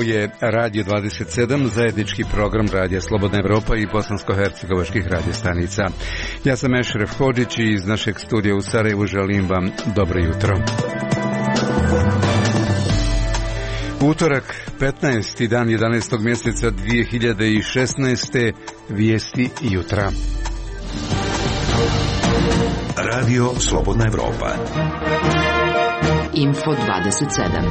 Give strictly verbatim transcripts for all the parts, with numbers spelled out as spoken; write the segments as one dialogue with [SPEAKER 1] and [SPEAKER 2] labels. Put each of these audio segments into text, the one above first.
[SPEAKER 1] je Radio dvadeset sedam, zajednički program Radija Slobodna Evropa i bosansko-hercegovačkih radiostanica. Ja sam Ešref Hodžić i iz našeg studija u Sarajevu želim vam dobro jutro. Utorak, petnaesti dan jedanaestog mjeseca dvije hiljade šesnaeste. Vijesti jutra.
[SPEAKER 2] Radio Slobodna Evropa.
[SPEAKER 3] Info dvadeset sedam.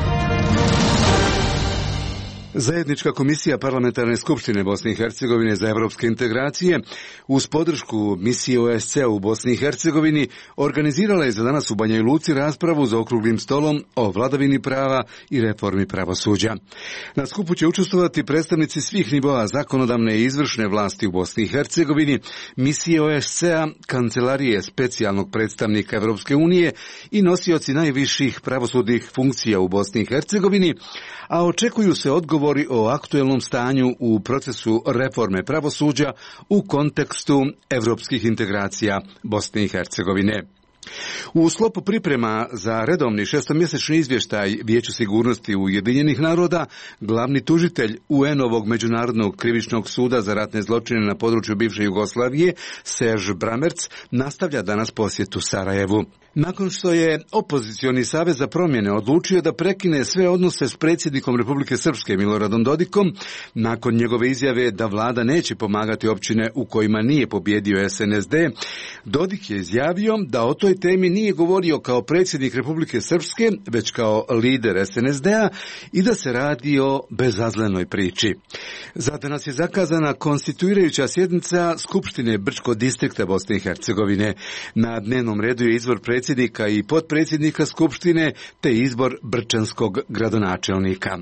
[SPEAKER 1] Zajednička komisija Parlamentarne skupštine Bosne i Hercegovine za evropske integracije uz podršku misije O E S C E u Bosni i Hercegovini organizirala je za danas u Banja Luci raspravu za okruglim stolom o vladavini prava i reformi pravosuđa. Na skupu će učestvovati predstavnici svih nivoa zakonodavne i izvršne vlasti u Bosni i Hercegovini, misije O E S C E-a, kancelarije specijalnog predstavnika Evropske unije i nosioci najviših pravosudnih funkcija u Bosni i Hercegovini, a očekuju se odgovor o aktuelnom stanju u procesu reforme pravosuđa u kontekstu evropskih integracija Bosne i Hercegovine. U sklopu priprema za redovni šestomjesečni izvještaj Vijeću sigurnosti Ujedinjenih naroda, glavni tužitelj U N-ovog Međunarodnog krivičnog suda za ratne zločine na području bivše Jugoslavije, Serž Bramerc, nastavlja danas posjetu Sarajevu. Nakon što je opozicioni savez za promjene odlučio da prekine sve odnose s predsjednikom Republike Srpske Miloradom Dodikom, nakon njegove izjave da vlada neće pomagati općine u kojima nije pobjedio S N S D, Dodik je izjavio da o toj temi nije govorio kao predsjednik Republike Srpske, već kao lider S N S D-a i da se radi o bezazlenoj priči. Za danas je zakazana konstituirajuća sjednica Skupštine Brčkog distrikta Bosne i Hercegovine. Na dnevnom redu je izbor predsjednika i potpredsjednika Skupštine te izbor brčanskog gradonačelnika.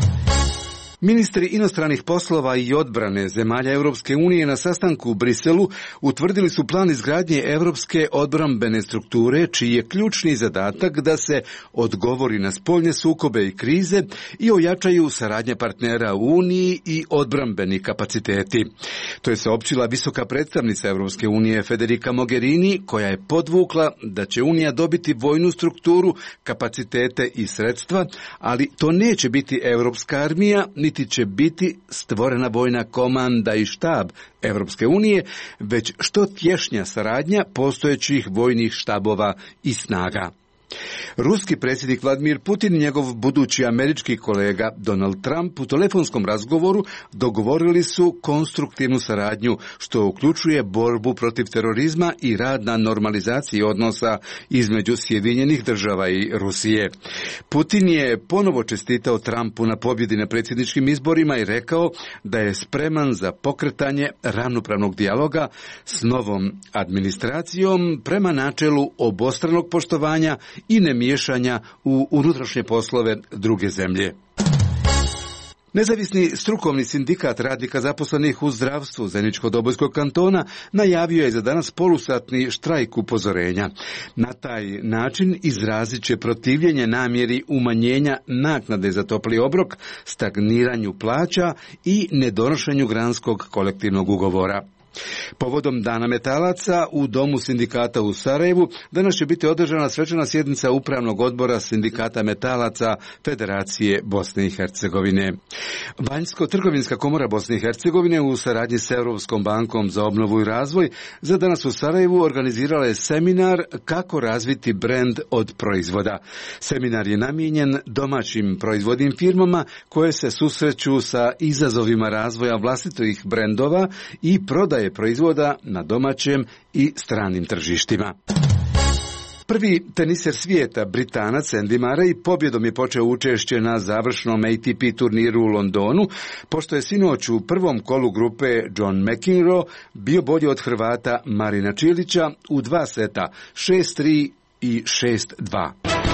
[SPEAKER 1] Ministri inostranih poslova i odbrane zemalja Europske unije na sastanku u Briselu utvrdili su plan izgradnje europske odbrambene strukture, čiji je ključni zadatak da se odgovori na spoljne sukobe i krize i ojačaju saradnja partnera u Uniji i odbrambeni kapaciteti. To je saopćila visoka predstavnica Europske unije Federica Mogherini, koja je podvukla da će Unija dobiti vojnu strukturu, kapacitete i sredstva, ali to neće biti europska armija, niti će biti stvorena vojna komanda i štab Evropske unije, već što tješnja saradnja postojećih vojnih štabova i snaga. Ruski predsjednik Vladimir Putin i njegov budući američki kolega Donald Trump u telefonskom razgovoru dogovorili su konstruktivnu saradnju, što uključuje borbu protiv terorizma i rad na normalizaciji odnosa između Sjedinjenih država i Rusije. Putin je ponovo čestitao Trumpu na pobjedi na predsjedničkim izborima i rekao da je spreman za pokretanje ravnopravnog dijaloga s novom administracijom prema načelu obostranog poštovanja i nemiješanja u unutrašnje poslove druge zemlje. Nezavisni strukovni sindikat radnika zaposlenih u zdravstvu Zeničko-Dobojskog kantona najavio je za danas polusatni štrajk upozorenja. Na taj način izrazit će protivljenje namjeri umanjenja naknade za topli obrok, stagniranju plaća i nedonošenju granskog kolektivnog ugovora. Povodom Dana metalaca u Domu sindikata u Sarajevu danas će biti održana svečana sjednica Upravnog odbora Sindikata metalaca Federacije Bosne i Hercegovine. Vanjsko-trgovinska komora Bosne i Hercegovine u saradnji s Europskom bankom za obnovu i razvoj za danas u Sarajevu organizirala je seminar kako razviti brend od proizvoda. Seminar je namijenjen domaćim proizvodnim firmama koje se susreću sa izazovima razvoja vlastitih brendova i prodaje proizvoda na domaćem i stranim tržištima. Prvi teniser svijeta, Britanac Andy Murray, pobjedom je počeo učešće na završnom A T P turniru u Londonu, pošto je sinoć u prvom kolu grupe John McEnroe bio bolji od Hrvata Marina Čilića u dva seta, šest tri i šest dva.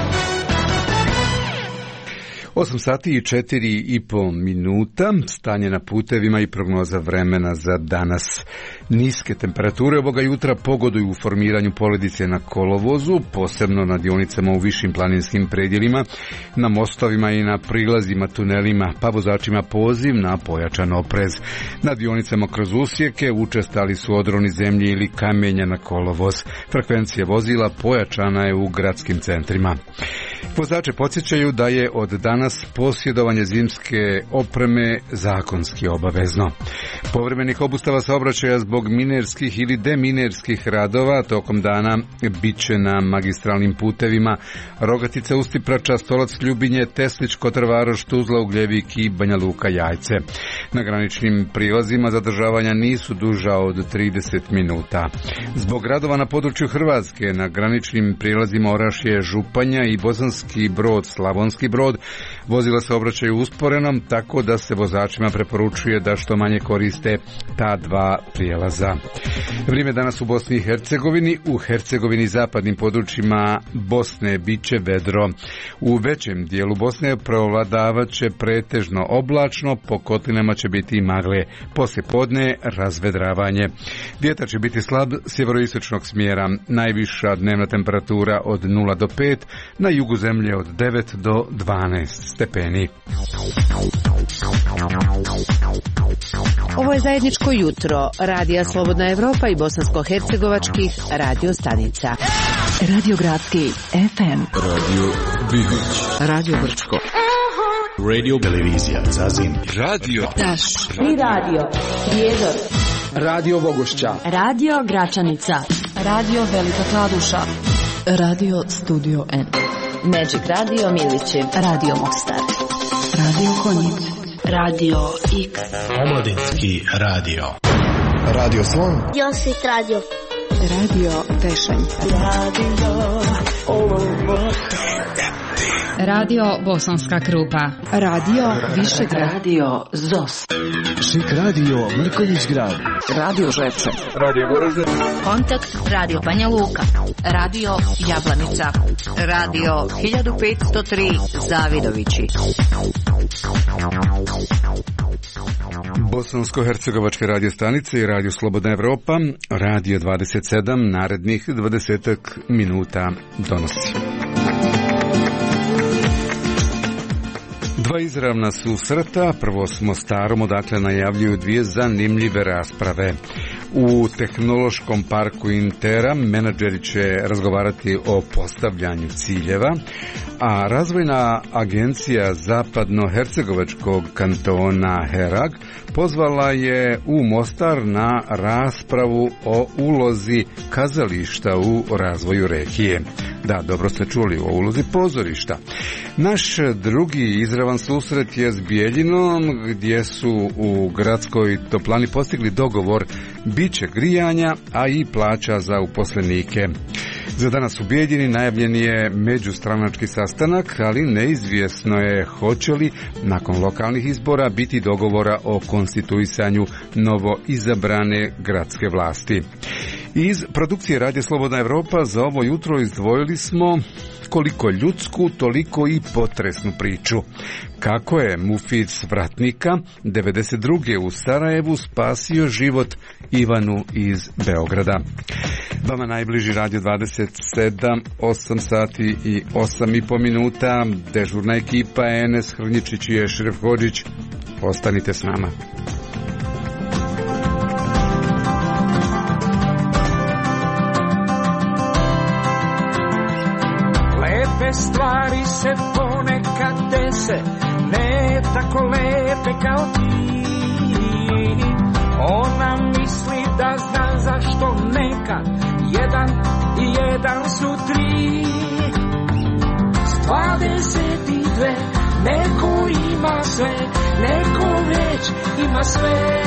[SPEAKER 1] osam sati i četiri i pol minuta, stanje na putevima i prognoza vremena za danas. Niske temperature ovoga jutra pogoduju u formiranju poledice na kolovozu, posebno na dionicama u višim planinskim predjelima, na mostovima i na prilazima tunelima, pa vozačima poziv na pojačan oprez. Na dionicama kroz usjeke učestali su odroni zemlje ili kamenja na kolovoz. Frekvencija vozila pojačana je u gradskim centrima. Vozače podsjećaju da je od danas nas posjedovanje zimske opreme zakonski obavezno. Povremenih obustava saobraćaja zbog minerskih ili deminerskih radova tokom dana bit će na magistralnim putevima Rogatica, Ustiprača, Stolac, Ljubinje, Teslić, Kotrvaroš, Tuzla, Ugljevik i Banja Luka, Jajce. Na graničnim prilazima zadržavanja nisu duža od trideset minuta. Zbog radova na području Hrvatske na graničnim prilazima Orašje, Županja i Bosanski Brod, Slavonski Brod vozila se obraćaju usporeno, tako da se vozačima preporučuje da što manje koriste ta dva prijelaza. Vrijeme danas u Bosni i Hercegovini. U Hercegovini i zapadnim područjima Bosne bit će vedro. U većem dijelu Bosne prevladavat će pretežno oblačno, po kotlinama će biti i magle. Poslije podne razvedravanje. Vjetar će biti slab sjeveroistočnog smjera. Najviša dnevna temperatura od nula do pet, na jugu zemlje od devet do dvanaest stepeni.
[SPEAKER 3] Ovo je zajedničko jutro Radija Slobodna Evropa i bosansko-hercegovačkih radio stanica. Radio Gradski F M,
[SPEAKER 2] Radio Bihoć,
[SPEAKER 3] Radio Brčko,
[SPEAKER 2] Radio Televizija Zazin,
[SPEAKER 1] Radio
[SPEAKER 3] Taš i Radio Prijedor,
[SPEAKER 4] Radio Bogošća,
[SPEAKER 5] Radio Gračanica, Radio Velika Kladuša,
[SPEAKER 3] Radio Studio N, Magic Radio Milići, Radio Mostar, Radio Konjic, Radio X,
[SPEAKER 6] Omladinski radio.
[SPEAKER 4] Radio Slon,
[SPEAKER 7] Josip Radio,
[SPEAKER 3] Radio Tešanj, Radio Olovo,
[SPEAKER 5] Radio Bosanska Krupa,
[SPEAKER 3] Radio Višegrad, Radio Zos,
[SPEAKER 4] Šik Radio Mrkonjić Grad,
[SPEAKER 3] Radio Žepče,
[SPEAKER 4] Radio Goražde,
[SPEAKER 5] Kontakt Radio Banja Luka, Radio Jablanica, Radio hiljadu petsto tri Zavidovići.
[SPEAKER 1] Bosansko-hercegovačke radio stanice i Radio Slobodna Evropa, Radio dvadeset sedam, narednih dvadesetak minuta donosi. Dva izravna susreta, prvo s Mostarom, odakle najavljuju dvije zanimljive rasprave. U tehnološkom parku Intera menadžeri će razgovarati o postavljanju ciljeva, a razvojna agencija zapadno-hercegovačkog kantona Herag pozvala je u Mostar na raspravu o ulozi kazališta u razvoju regije. Da, dobro ste čuli, o ulozi pozorišta. Naš drugi izravan susret je s Bijeljinom, gdje su u gradskoj toplani postigli dogovor biće grijanja, a i plaća za uposlenike. Za danas u Bijeljini najavljen je međustranački sastanak, ali neizvjesno je hoće li nakon lokalnih izbora biti dogovora o konstituisanju novo izabrane gradske vlasti. Iz produkcije Radija Slobodna Evropa za ovo jutro izdvojili smo koliko ljudsku, toliko i potresnu priču. Kako je Mufid Svratnika devedeset druge u Sarajevu spasio život Ivanu iz Beograda. Vama najbliži Radio dvadeset sedam, osam sati i osam i po minuta. Dežurna ekipa Enes Hrnjičić i Ešref Hodžić. Ostanite s nama.
[SPEAKER 8] Stvari se ponekad dese, ne tako lepe kao ti. Ona misli da zna zašto nekad jedan i jedan su tri. S dvadeset i dve neko ima sve, neko već ima sve.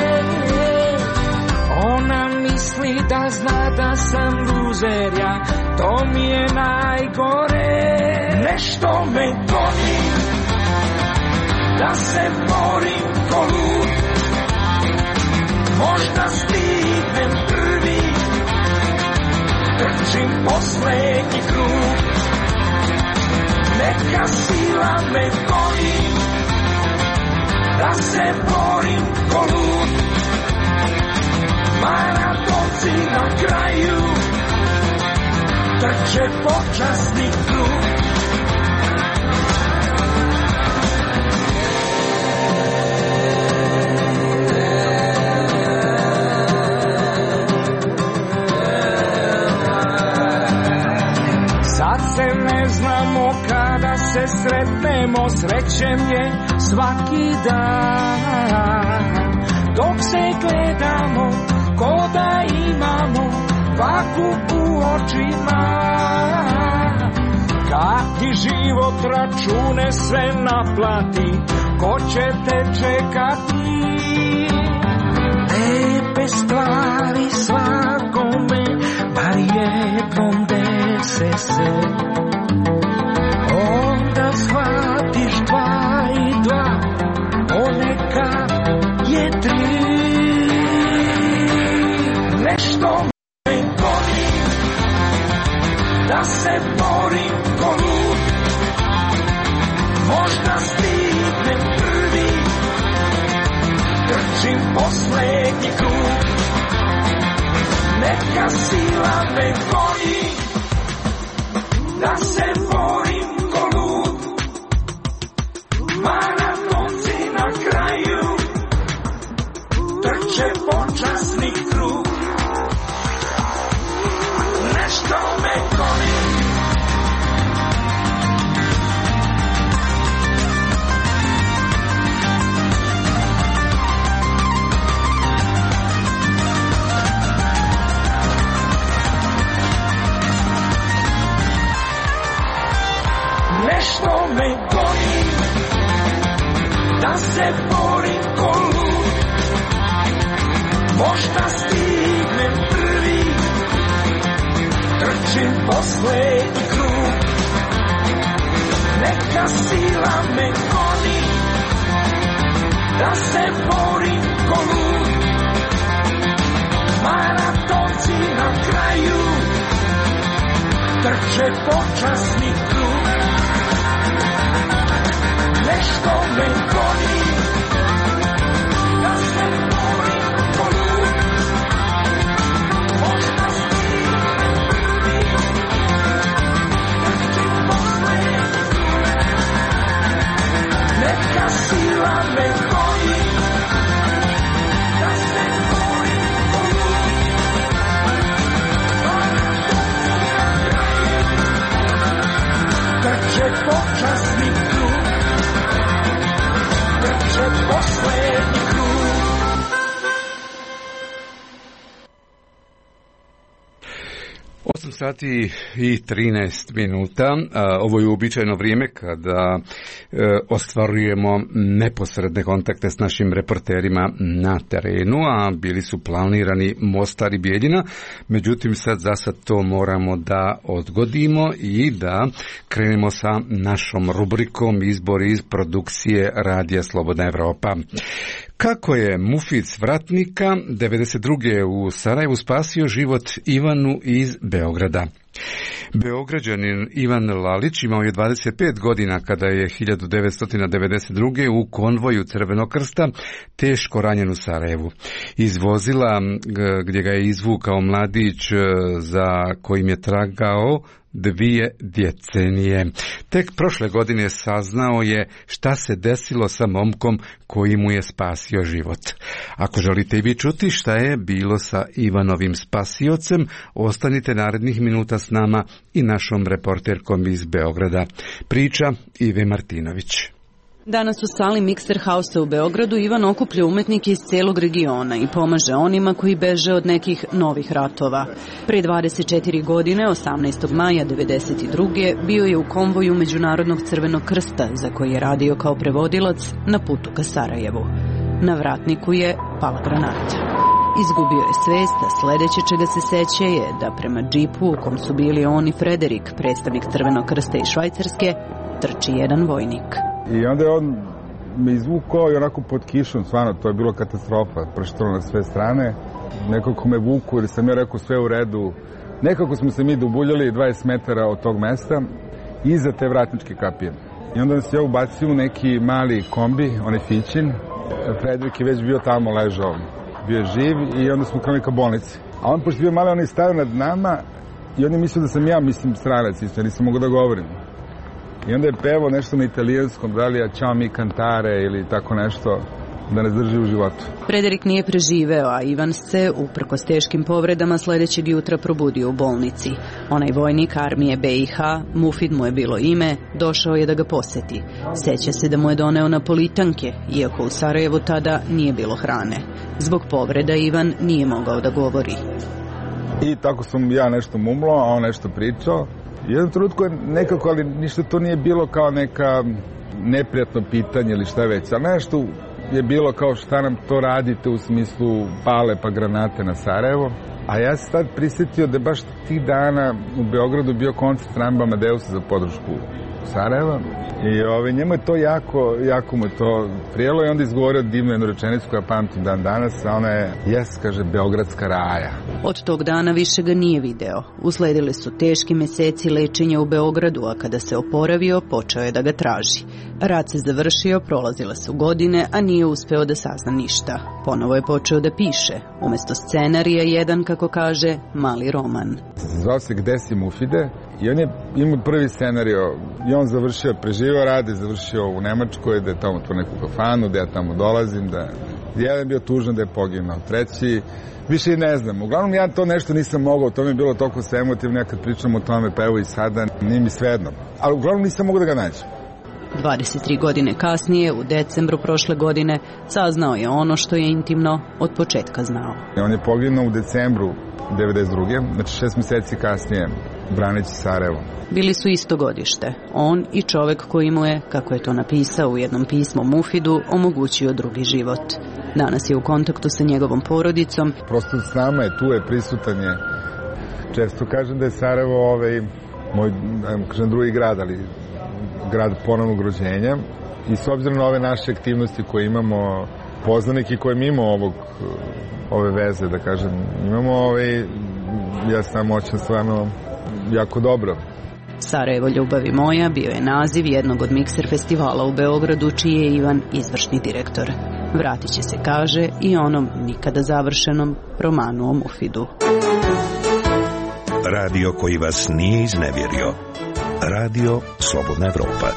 [SPEAKER 8] Ona misli da zna da sam luzer, ja, to mi je najgore. Nešto me goni, da se borim ko lud. Možda stignem prvi, trčim poslednji krug. Neka sila me goni, da se borim ko lud. Maratonci na kraju trče počasni krug. Sad se ne znamo kada se sretnemo, srećem je svaki dan. Dok se gledamo, ko da imamo vaku u očima. Kad ti život račune sve naplati, ko će te čekati? Lepe stvari svakome, bar jednom dese se. Onda shvatiš dva i dva, ponekad je tri. Nešto me goni, da se borim ko lud. Možda stignem prvi, trčim poslednji krug. Neka sila me goni, da se borim ko lud. Maratonci na kraju trče počasni krug. Nešto me goni, nešto me goni, da se borim ko lud. Možda stignem prvi, trčim poslednji krug. Neka sila me goni, da se borim ko lud. Maratonci na kraju trče počasni krug. Nešto me goni, da se borim ko lud. Možda stignem prvi, trčim poslednji krug. Neka sila me goni, da se borim ko lud. Trče počasni krug, trče poslednji krug.
[SPEAKER 1] osam sati i trinaest minuta. Ovo je uobičajeno vrijeme kada e, ostvarujemo neposredne kontakte s našim reporterima na terenu, a bili su planirani Mostar i Bijeljina. Međutim, sad za sad to moramo da odgodimo i da krenemo sa našom rubrikom Izbor iz produkcije Radija Slobodna Evropa. Kako je Mufic Vratnika devedeset druge u Sarajevu spasio život Ivanu iz Beograda? Beograđanin Ivan Lalić imao je dvadeset pet godina kada je hiljadu devetsto devedeset druge u konvoju Crvenog krsta teško ranjen u Sarajevu. Iz vozila gdje ga je izvukao mladić za kojim je tragao dvije decenije. Tek prošle godine saznao je šta se desilo sa momkom koji mu je spasio život. Ako želite i vi čuti šta je bilo sa Ivanovim spasiocem, ostanite narednih minuta s nama i našom reporterkom iz Beograda. Priča Ive Martinović.
[SPEAKER 5] Danas u sali Mixer House u Beogradu Ivan okuplja umetnike iz celog regiona i pomaže onima koji beže od nekih novih ratova. Pre dvadeset četiri godine, osamnaestog maja devedeset druge bio je u konvoju Međunarodnog Crvenog krsta, za koji je radio kao prevodilac na putu ka Sarajevu. Na vratniku je pala granata. Izgubio je svest, a sledeće čega se seća je da prema džipu u kom su bili on i Frederik, predstavnik Crvenog krsta iz Švajcarske, trči jedan vojnik.
[SPEAKER 7] I onda je on me izvukao i onako pod kišom, stvarno, to je bilo katastrofa, prštalo na sve strane. Nekako me vuku jer sam ja rekao sve u redu. Nekako smo se mi dubuljali dvadeset metara od tog mesta iza te vratničke kapije. I onda nas je ubacio u neki mali kombi, onaj Fićin. Frederik je već bio tamo ležao, bio je živ i onda smo krenuli ka bolnici. A on, pošto je bio mali, on je stavio nad nama i on je mislio da sam ja, mislim, stranac isto, nisam mogu da govorim. I onda je pevao nešto na italijanskom, da li ja ciao mi cantare ili tako nešto. da nas drži u životu.
[SPEAKER 5] Frederik nije preživeo, a Ivan se, uprkos teškim povredama, sledećeg jutra probudio u bolnici. Onaj vojnik armije B i H, Mufid mu je bilo ime, došao je da ga poseti. Seća se da mu je doneo napolitanke, iako u Sarajevu tada nije bilo hrane. Zbog povreda Ivan nije mogao da govori.
[SPEAKER 7] I tako sam ja nešto mumlo, a on nešto pričao. I jednom trenutku je nekako, ali ništa to nije bilo kao neka neprijatno pitanje ili šta već, ali nešto je bilo kao šta nam to radite u smislu pale pa granate na Sarajevo. A ja se tad prisjetio da je baš tih dana u Beogradu bio koncert Ramba Amadeusa za podršku Sarajeva. I ove, njemu je to jako, jako mu je to prijelo i onda izgovorio divnu jednu rečenicu koja pamtim dan danas, a ona je, jes, kaže, Beogradska raja.
[SPEAKER 5] Od tog dana više ga nije video. Usledili su teški meseci lečenja u Beogradu, a kada se oporavio, počeo je da ga traži. Rat se završio, prolazile su godine, a nije uspeo da sazna ništa. Ponovo je počeo da piše. Umesto scenarija jedan, kako kaže, mali roman.
[SPEAKER 7] Zvao se Gde si Mufide i on je imao prvi scenario i on završio, preživao rade, završio u Nemačkoj, da je tamo otvorio neku kafanu, da ja tamo dolazim, da jedan je bio tužan da je poginuo, treći više i ne znam. Uglavnom ja to nešto nisam mogao, to mi je bilo toliko se emotivno, ja kad pričam o tome, pa evo i sada, nije mi svejedno. Ali uglavnom nisam mogao da ga nađem.
[SPEAKER 5] dvadeset tri godine kasnije, u decembru prošle godine, saznao je ono što je intimno od početka znao.
[SPEAKER 7] On je poginuo u decembru devedeset druge znači šest meseci kasnije, braneći Sarajevo.
[SPEAKER 5] Bili su isto godište. On i čovek koji mu je, kako je to napisao u jednom pismu Mufidu, omogućio drugi život. Danas je u kontaktu sa njegovom porodicom.
[SPEAKER 7] Prosto s nama je, tu je, prisutan je. Često kažem da je Sarajevo ovaj, moj, kažem, drugi grad, ali grad ponovnog rođenja. I s obzirom na ove naše aktivnosti koje imamo, poznanike koje mimo ovog, ove veze, da kažem, imamo, ovaj, ja sam moćan stvarno jako dobro.
[SPEAKER 5] Sarajevo ljubavi moja bio je naziv jednog od mikser festivala u Beogradu, čiji je Ivan izvršni direktor. Vratit će se, kaže, i onom nikada završenom romanu o Mufidu.
[SPEAKER 2] Radio koji vas nije iznevjerio. Radio Slobodna Evropa.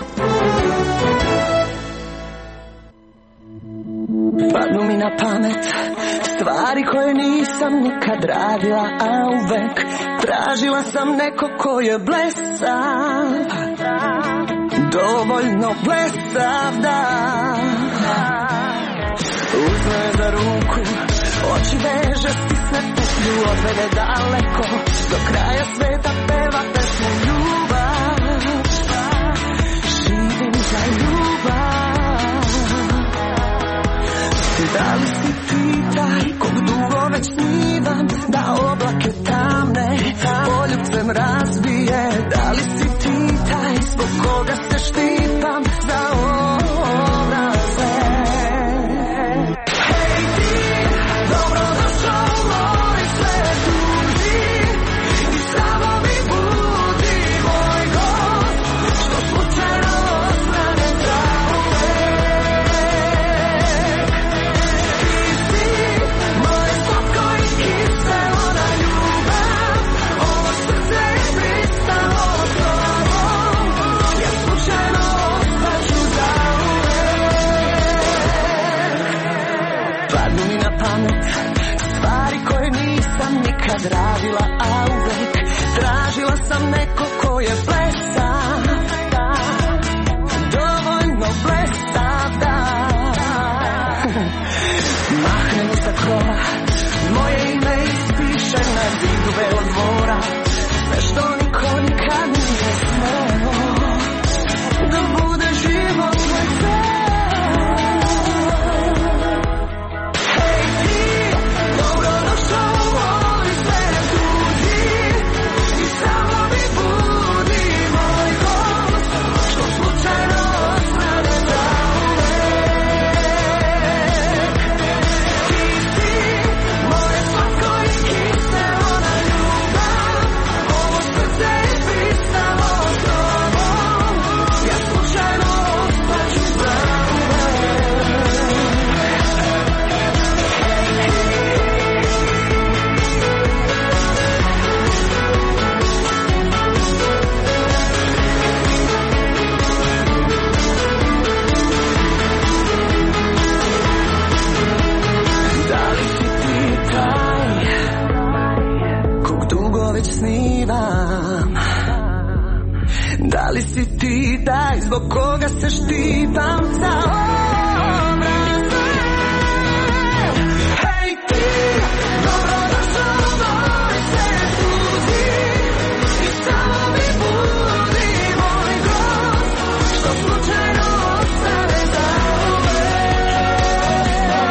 [SPEAKER 9] Padnu mi na pamet stvari koje nisam nikad radila, a uvek tražila sam neko ko je blesav, dovoljno blesav da uzme za ruku, oči veže, stisne putlju, odvede daleko, do kraja sveta peva pesmu ljubav, živim za ljubav. Da li si ti taj kog dugo već snivam, da oblake tamne poljubcem razbije? Da li si ti taj zbog koga se štipam za obraze? Hej ti, dobro došao u moj svet tuži i samo mi budi moj gost, što slučajno ostane zauvek. Stvari koje nisam nikad radila, a uvek tražila sam neko ko je blesav, da, dovoljno blesav, da mahnem sa krova, moje ime ispiše na zidu Belog dvora, sve što niko nikad nije smeo, da bude život moj cel. Moj već snivam. Da li si ti taj zbog koga se štitam za obraze? Hej ti, dobro došao u moj svet ljudi i samo mi budi moj gost, što slučajno ostane za uvek.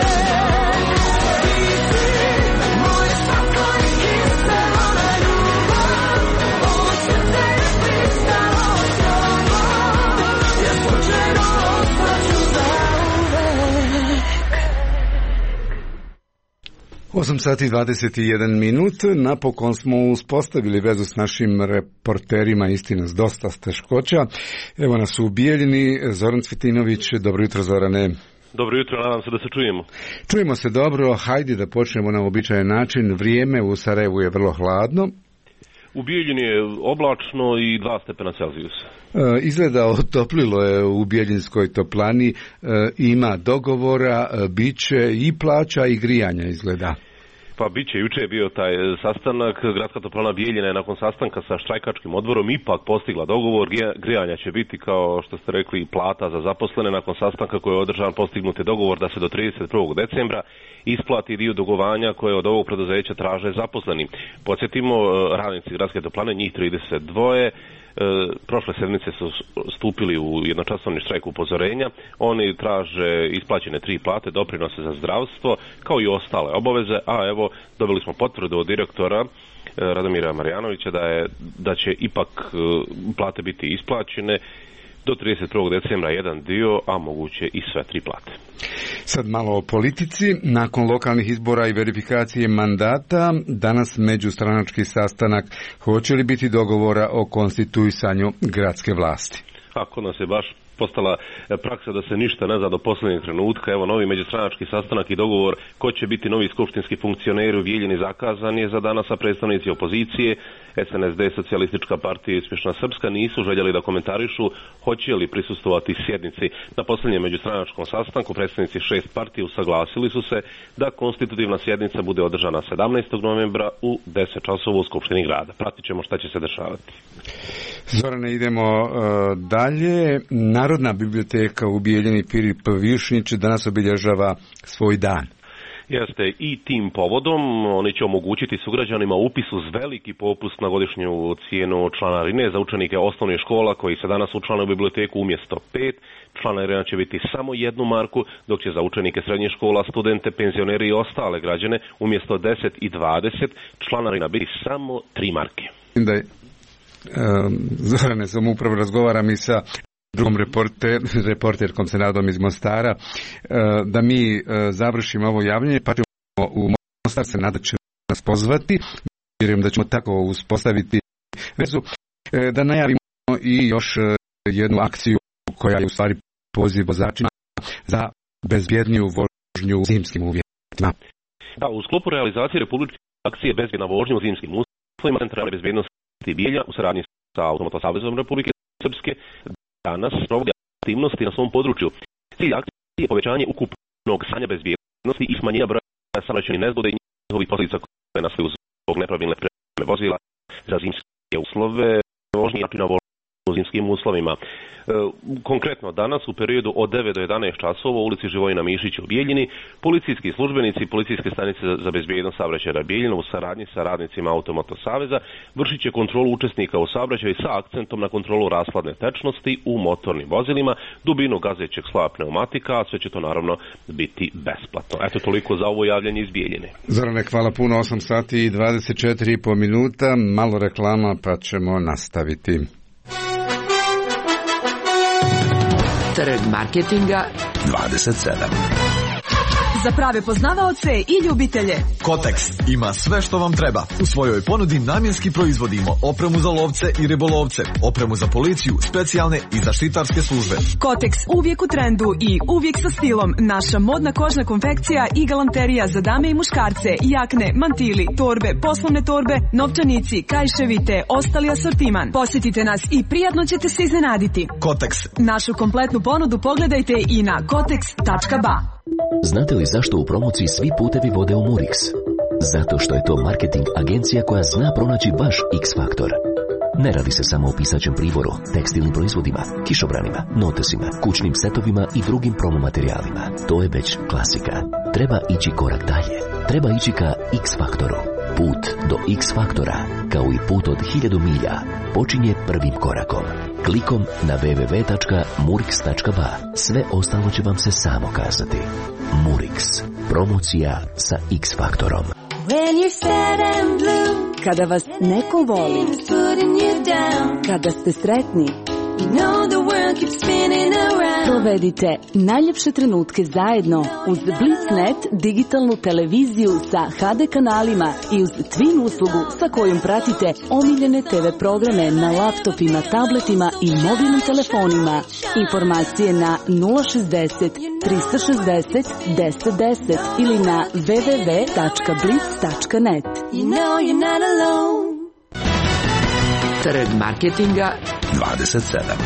[SPEAKER 9] Ti si moj slatko i kiselona ljubav, ovo srce je pristalo s tobom, ja slučajno ostaću za uvek.
[SPEAKER 1] osam sati i dvadeset jedan minut, napokon smo uspostavili vezu s našim reporterima, istina s dosta teškoća. Evo nas u Bijeljini, Zoran Cvitinović, dobro jutro Zorane.
[SPEAKER 10] Dobro jutro, nadam se da se čujemo.
[SPEAKER 1] Čujemo se dobro, hajde da počnemo na običajan način, vrijeme u Sarajevu je vrlo hladno.
[SPEAKER 10] U Bijeljini je oblačno i dva stepena Celzijusa.
[SPEAKER 1] E, izgleda otoplilo je u Bijeljinskoj toplani, e, ima dogovora, e, bit će i plaća i grijanja izgleda.
[SPEAKER 10] Pa bit će, juče je bio taj sastanak, Gradska toplana Bijeljina je nakon sastanka sa štrajkačkim odborom ipak postigla dogovor, grijanja će biti kao što ste rekli plata za zaposlene, nakon sastanka koji je održan postignut je dogovor da se do trideset prvog decembra isplati dio dugovanja koje od ovog preduzeća traže zaposleni. Podsjetimo, radnici Gradske toplane, njih trideset dva, prošle sedmice su stupili u jednočasovni štrajk upozorenja. Oni traže isplaćene tri plate, doprinose za zdravstvo, kao i ostale obaveze, a evo dobili smo potvrdu od direktora Radomira Marjanovića da je da će ipak plate biti isplaćene do trideset prvog decembra jedan dio, a moguće i sve tri plate.
[SPEAKER 1] Sad malo o politici. Nakon lokalnih izbora i verifikacije mandata, danas međustranački sastanak. Hoće li biti dogovora o konstituisanju gradske vlasti?
[SPEAKER 10] Ako nas je baš postala praksa da se ništa ne zna do posljednjeg trenutka. Evo novi međustranački sastanak i dogovor ko će biti novi skupštinski funkcioneri u Bijeljini zakazan je za danas, a predstavnici opozicije S N S D, Socijalistička partija i Uspješna Srpska nisu željeli da komentarišu hoće li prisustvovati sjednici. Na posljednjem međustranačkom sastanku predstavnici šest partija usaglasili su se da konstitutivna sjednica bude održana sedamnaestog novembra u deset časova u Skupštini grada. Pratit ćemo šta će se dešavati.
[SPEAKER 1] Zorane, idemo uh, dalje. Narodna biblioteka u Bijeljini Filip Višnić danas obilježava svoj dan.
[SPEAKER 10] Jeste, i tim povodom oni će omogućiti sugrađanima upis uz veliki popust na godišnju cijenu članarine za učenike osnovnih škola koji se danas učlane u biblioteku umjesto pet. Članarina će biti samo jednu marku, dok će za učenike srednjih škola, studente, penzioneri i ostale građane umjesto deset i dvadeset članarina biti samo tri marke.
[SPEAKER 1] Da je, um, Zorane, sam upravo razgovaram i sa drugom reporter, reporterkom se nadom iz Mostara, da mi završimo ovo javljanje, pa ćemo u Mostar se nadat će nas pozvati, vjerujem da ćemo tako uspostaviti vezu, da najavimo i još jednu akciju koja je u stvari poziv vozačima za bezbjedniju vožnju u zimskim uvjetima.
[SPEAKER 10] Da, u sklopu realizacije republičke akcije bezbjedna vožnja u zimskim uslovima Centrale bezbjednosti Bijelja u saradnji sa Automotosavezom Republike Srpske danas provodi aktivnosti na svom području. Cilj akcije je povećanje ukupnog stanja bezbjednosti i smanjenja broja saobraćajnih nezgoda i njihovih posljedica koje nastaju zbog nepravilne pripreme vozila za zimske uslove, vožnje i načina vožnje u zimskim uslovima. E, konkretno danas u periodu od devet do jedanaest časova u ulici Živojina Mišića u Bijeljini policijski službenici i policijske stanice za bezbjednost saobraćaja Bijeljina u saradnji sa radnicima Automoto Saveza vršit će kontrolu učesnika u saobraćaju sa akcentom na kontrolu rashladne tečnosti u motornim vozilima, dubinu gazećeg sloja pneumatika, a sve će to naravno biti besplatno. Eto toliko za ovo javljanje iz Bijeljine.
[SPEAKER 1] Zorane, hvala puno, osam sati i dvadeset četiri i pol minuta, malo reklama pa ćemo nastaviti.
[SPEAKER 3] Trg marketinga
[SPEAKER 2] dvadeset sedam.
[SPEAKER 11] Za prave poznavaoce i ljubitelje.
[SPEAKER 4] Kotex ima sve što vam treba. U svojoj ponudi namjenski proizvodimo opremu za lovce i ribolovce, opremu za policiju, specijalne i zaštitarske službe.
[SPEAKER 11] Kotex uvijek u trendu i uvijek sa stilom. Naša modna kožna konfekcija i galanterija za dame i muškarce, jakne, mantili, torbe, poslovne torbe, novčanici, kajševi te ostali asortiman. Posjetite nas i prijatno ćete se iznenaditi.
[SPEAKER 4] Kotex.
[SPEAKER 11] Našu kompletnu ponudu pogledajte i na kotex tačka ba.
[SPEAKER 12] Znate li zašto u promociji svi putevi vode u Murix? Zato što je to marketing agencija koja zna pronaći baš X-faktor. Ne radi se samo o pisaćem priboru, tekstilnim proizvodima, kišobranima, notesima, kućnim setovima i drugim promomaterijalima. To je već klasika. Treba ići korak dalje. Treba ići ka X-faktoru. Put do X-faktora, kao i put od hiljadu milja, počinje prvim korakom. Klikom na w w w tačka murix tačka b a. Sve ostalo će vam se samo kazati. Murix. Promocija sa X-faktorom.
[SPEAKER 11] Kada vas neko voli, kada ste sretni, provedite najljepše trenutke zajedno uz Blitznet digitalnu televiziju sa ha de kanalima i uz Twin uslugu sa kojom pratite omiljene te ve programe na laptopima, tabletima i mobilnim telefonima. Informacije na nula šezdeset trista šezdeset deset deset ili na w w w tačka blitz tačka net.
[SPEAKER 3] Trg marketinga
[SPEAKER 2] dvadeset sedam.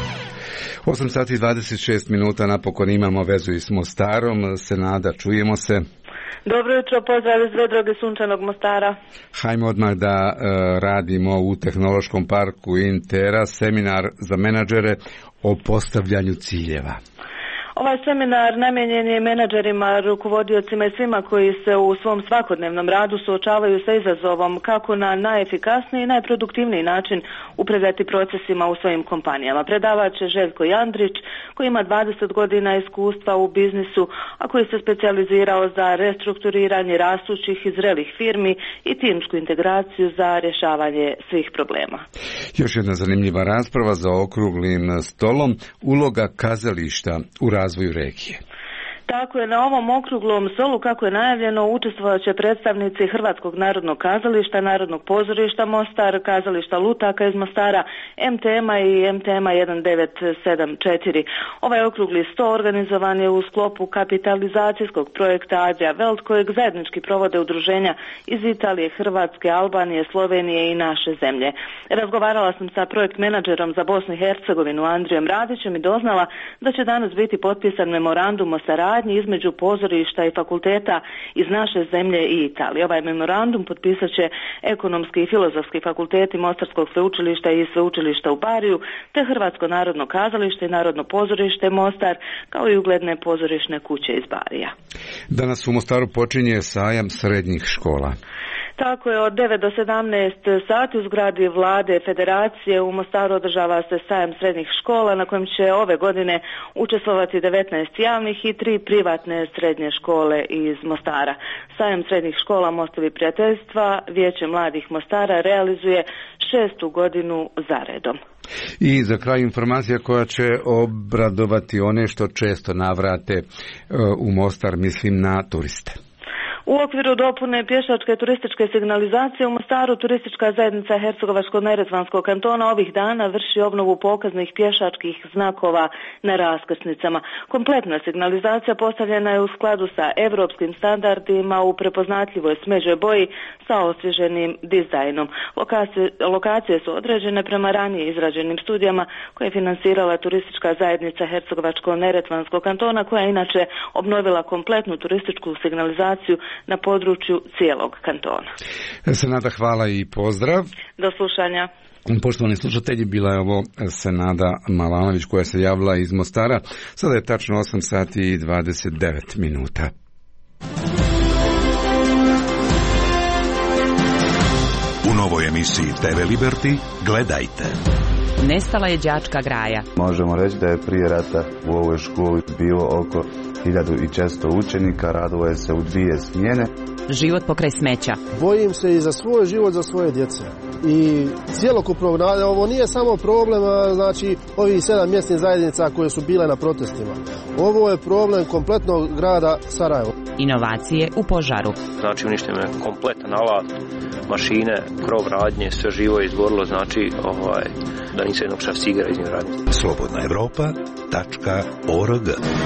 [SPEAKER 1] osam sati i dvadeset šest minuta, napokon imamo vezu i s Mostarom. Senada, čujemo se.
[SPEAKER 13] Dobro jutro, pozdrav iz vedrog i sunčanog Mostara.
[SPEAKER 1] Hajmo odmah da e, radimo u Tehnološkom parku Intera seminar za menadžere o postavljanju ciljeva.
[SPEAKER 13] Ovaj seminar namijenjen je menadžerima, rukovodiocima i svima koji se u svom svakodnevnom radu suočavaju sa izazovom kako na najefikasniji i najproduktivniji način upravljati procesima u svojim kompanijama. Predavač je Željko Jandrić, koji ima dvadeset godina iskustva u biznisu, a koji se specijalizirao za restrukturiranje rastućih i zrelih firmi i timsku integraciju za rješavanje svih problema.
[SPEAKER 1] Još jedna zanimljiva rasprava za okruglim stolom, uloga kazališta u razvoju regije.
[SPEAKER 13] Tako je, na ovom okruglom stolu, kako je najavljeno, učestvovat će predstavnici Hrvatskog narodnog kazališta, Narodnog pozorišta Mostar, kazališta Lutaka iz Mostara, em te ema i em te ema jedan devet sedam četiri. Ovaj okrugli sto organizovan je u sklopu kapitalizacijskog projekta Adria Welt, kojeg zajednički provode udruženja iz Italije, Hrvatske, Albanije, Slovenije i naše zemlje. Razgovarala sam sa projekt menadžerom za Bosnu i Hercegovinu Andrijom Radićem i doznala da će danas biti potpisan memorandum o saradnji između pozorišta i fakulteta iz naše zemlje i Italije. Ovaj memorandum potpisat će ekonomski i filozofski fakulteti Mostarskog sveučilišta i sveučilišta u Bariju, te Hrvatsko narodno kazalište i Narodno pozorište Mostar, kao i ugledne pozorišne kuće iz Barija.
[SPEAKER 1] Danas u Mostaru počinje sajam srednjih škola.
[SPEAKER 13] Tako je, od devet do sedamnaest sati u zgradi Vlade Federacije u Mostaru održava se sajam srednjih škola na kojem će ove godine učestvovati devetnaest javnih i tri privatne srednje škole iz Mostara. Sajam srednjih škola Mostovi prijateljstva Vijeće mladih Mostara realizuje šestu godinu zaredom.
[SPEAKER 1] I za kraj informacija koja će obradovati one što često navrate u Mostar, mislim na turiste.
[SPEAKER 13] U okviru dopune pješačke turističke signalizacije u Mostaru turistička zajednica Hercegovačko-neretvanskog kantona ovih dana vrši obnovu pokaznih pješačkih znakova na raskrsnicama. Kompletna signalizacija postavljena je u skladu sa europskim standardima u prepoznatljivoj smeđoj boji sa osvježenim dizajnom. Lokacije, lokacije su određene prema ranije izrađenim studijama koje je finansirala turistička zajednica Hercegovačko-neretvanskog kantona, koja je inače obnovila kompletnu turističku signalizaciju na području cijelog kantona.
[SPEAKER 1] Senada, hvala i pozdrav.
[SPEAKER 13] Do slušanja.
[SPEAKER 1] Poštovani slušatelji, bila je ovo Senada Malanović koja se javila iz Mostara. Sada je tačno osam sati i dvadeset devet minuta.
[SPEAKER 2] U novoj emisiji te ve Liberty gledajte.
[SPEAKER 3] Nestala je đačka graja.
[SPEAKER 14] Možemo reći da je prije rata u ovoj školi bilo oko hiljadu četiristo učenika, radilo je se u dvije smjene.
[SPEAKER 3] Život pokraj smeća.
[SPEAKER 15] Bojim se i za svoj život, za svoje djece. I cjelokupnog naroda, ovo nije samo problem, znači, ovih sedam mjesnih zajednica koje su bile na protestima. Ovo je problem kompletnog grada Sarajeva.
[SPEAKER 3] Inovacije u požaru.
[SPEAKER 16] Znači, uništen je kompletan alat, mašine, krov radnje, sve živo je izgorilo, znači, ovaj, da nisu jednog šafcigera iz njih radnje.
[SPEAKER 2] slobodna evropa tačka org.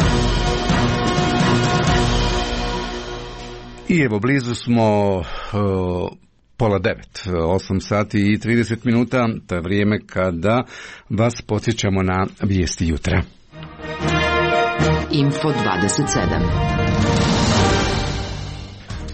[SPEAKER 1] I evo, blizu smo uh, pola devet, osam sati i trideset minuta, to je vrijeme kada vas podsjećamo na vijesti jutra.
[SPEAKER 3] Info dvadeset sedam.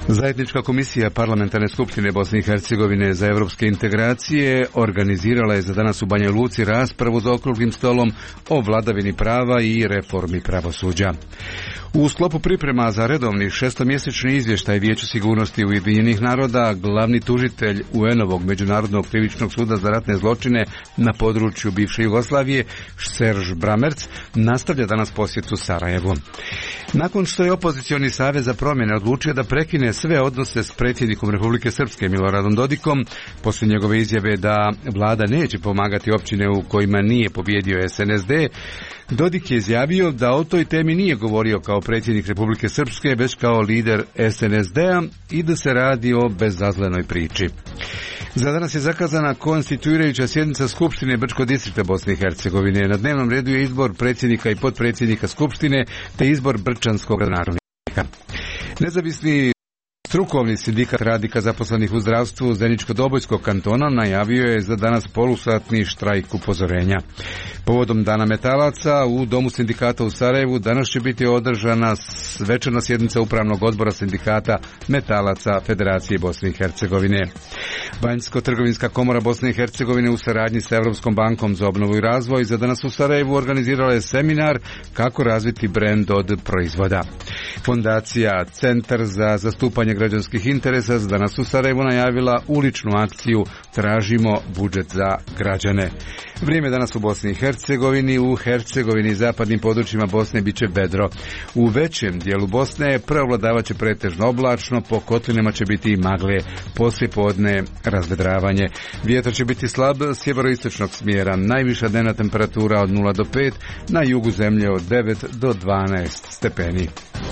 [SPEAKER 1] Zajednička komisija Parlamentarne skupštine Bosne i Hercegovine za evropske integracije organizirala je za danas u Banja Luci raspravu za okruglim stolom o vladavini prava i reformi pravosuđa. U sklopu priprema za redovni šestomjesečni izvještaj Vijeća sigurnosti Ujedinjenih naroda, glavni tužitelj U N-ovog Međunarodnog krivičnog suda za ratne zločine na području bivše Jugoslavije, Serž Bramerc, nastavlja danas posjetu Sarajevu. Nakon što je opozicioni savez za promjene odlučio da prekine sve odnose s predsjednikom Republike Srpske Miloradom Dodikom, poslije njegove izjave da vlada neće pomagati općine u kojima nije pobjedio S N S D, Dodik je izjavio da o toj temi nije govorio kao predsjednik Republike Srpske, već kao lider S N S D-a i da se radi o bezazlenoj priči. Za danas je zakazana konstituirajuća sjednica Skupštine Brčkog distrikta Bosne i Hercegovine. Na dnevnom redu je izbor predsjednika i potpredsjednika Skupštine te izbor brčanskog gradonačelnika. Nezavisni strukovni sindikat radnika zaposlenih u zdravstvu Zeničko-Dobojskog kantona najavio je za danas polusatni štrajk upozorenja. Povodom Dana metalaca u Domu sindikata u Sarajevu danas će biti održana svečana sjednica Upravnog odbora sindikata metalaca Federacije Bosne i Hercegovine. Banjsko-trgovinska komora Bosne i Hercegovine u saradnji sa Europskom bankom za obnovu i razvoj za danas u Sarajevu organizirala je seminar kako razviti brend od proizvoda. Fondacija Centar za zastupanje građanskih interesa za danas u Sarajevu najavila uličnu akciju Tražimo budžet za građane. Vrijeme danas u Bosni i Hercegovini, u Hercegovini i zapadnim područjima Bosne bit će vedro. U većem dijelu Bosne preovladavaće pretežno oblačno, po kotlinama će biti i magle, poslije podne razvedravanje. Vjetar će biti slab sjeveroistočnog smjera, najviša dnevna temperatura od nula do pet, na jugu zemlje od devet do dvanaest stepeni.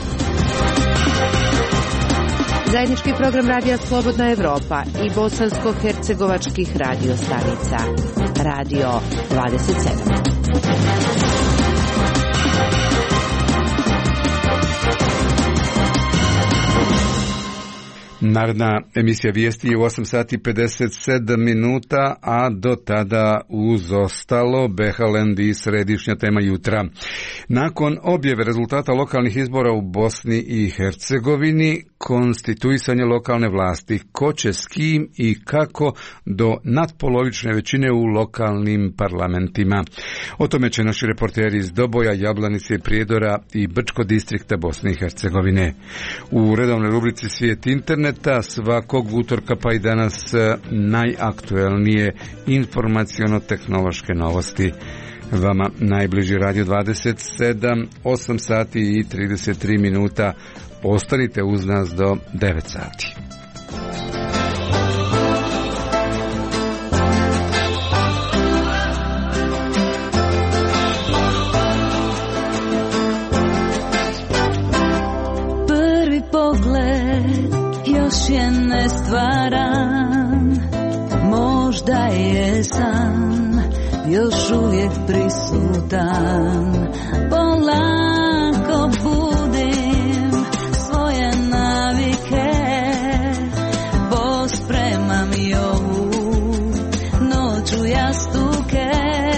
[SPEAKER 3] Zajednički program Radija Slobodna Evropa i bosansko-hercegovačkih radio stanica. Radio dvadeset sedam.
[SPEAKER 1] Naredna emisija vijesti je u osam sati pedeset sedam minuta, a do tada uz ostalo Behalend i središnja tema jutra. Nakon objave rezultata lokalnih izbora u Bosni i Hercegovini, konstituisanje lokalne vlasti, ko će s kim i kako do nadpolovične većine u lokalnim parlamentima. O tome će naši reporteri iz Doboja, Jablanice, Prijedora i Brčkog distrikta Bosne i Hercegovine. U redovnoj rubrici Svijet interneta svakog utorka pa i danas najaktuelnije informaciono-tehnološke novosti. Vama najbliži Radio dvadeset sedam, osam sati i trideset tri minuta. Ostanite uz nas do devet sati.
[SPEAKER 17] Prvi pogled još je ne stvaran, možda je san još uvijek prisutan. Polako budim svoje navike, pospremam i ovu noć u jastuke.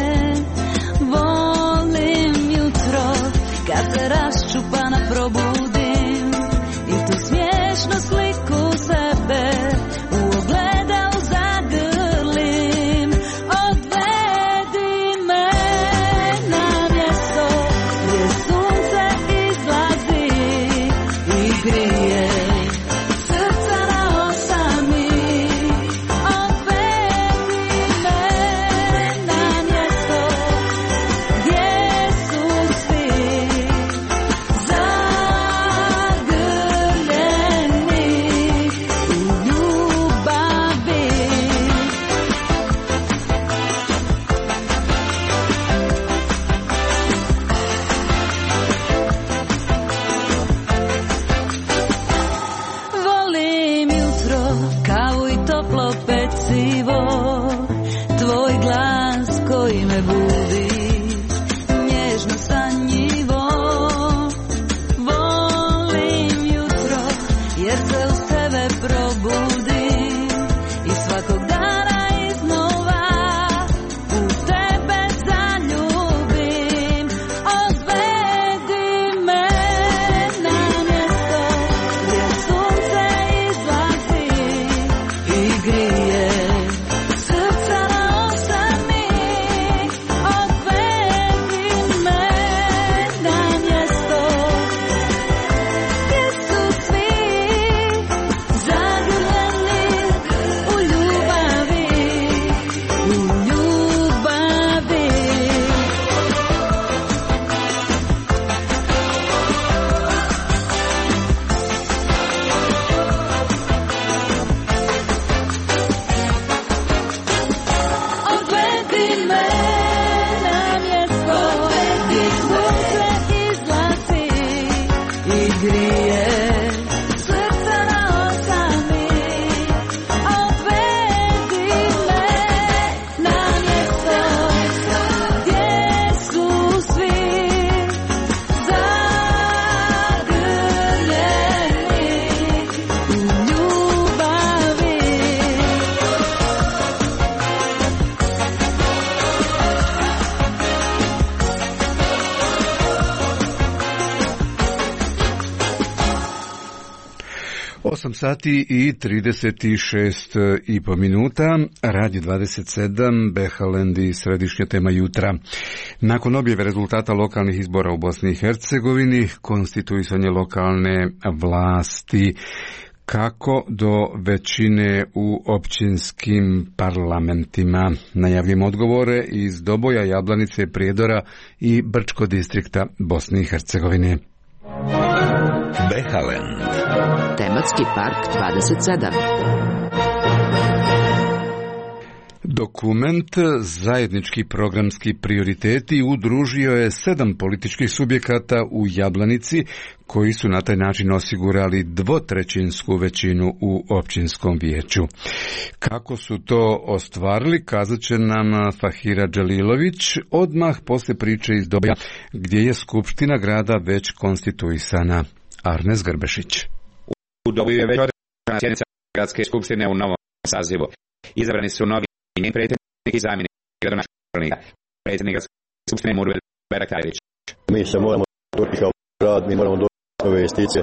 [SPEAKER 17] Volim jutro kad se raščupana probudim i tu smiješnu sliku sebe u ogledalu zagrlim. Odvedi me na mjesto gdje su
[SPEAKER 1] osam sati i trideset šest i po minuta, Radio dvadeset sedam, Behalend i središnja tema jutra. Nakon objave rezultata lokalnih izbora u Bosni i Hercegovini, konstituisanje lokalne vlasti, kako do većine u općinskim parlamentima. Najavljujemo odgovore iz Doboja, Jablanice, Prijedora i Brčko distrikta Bosne i Hercegovine.
[SPEAKER 2] Behalend.
[SPEAKER 3] Tematski park dvadeset sedam.
[SPEAKER 1] Dokument Zajednički programski prioriteti udružio je sedam političkih subjekata u Jablanici koji su na taj način osigurali dvotrećinsku većinu u općinskom vijeću. Kako su to ostvarili, kazat će nam Fahira Dželilović odmah posle priče iz Doboja gdje je skupština grada već konstituisana. Arnes Grbešić.
[SPEAKER 18] U Doboju je već održana sjednica gradske skupštine u novom sazivu. Izabrani su novi njen predsjednik i zamjenik gradonačelnika. Predsjednik gradske skupštine Murvel Beraktarević.
[SPEAKER 19] Mi se moramo dobiti kao grad, mi moramo dobiti nove investicije.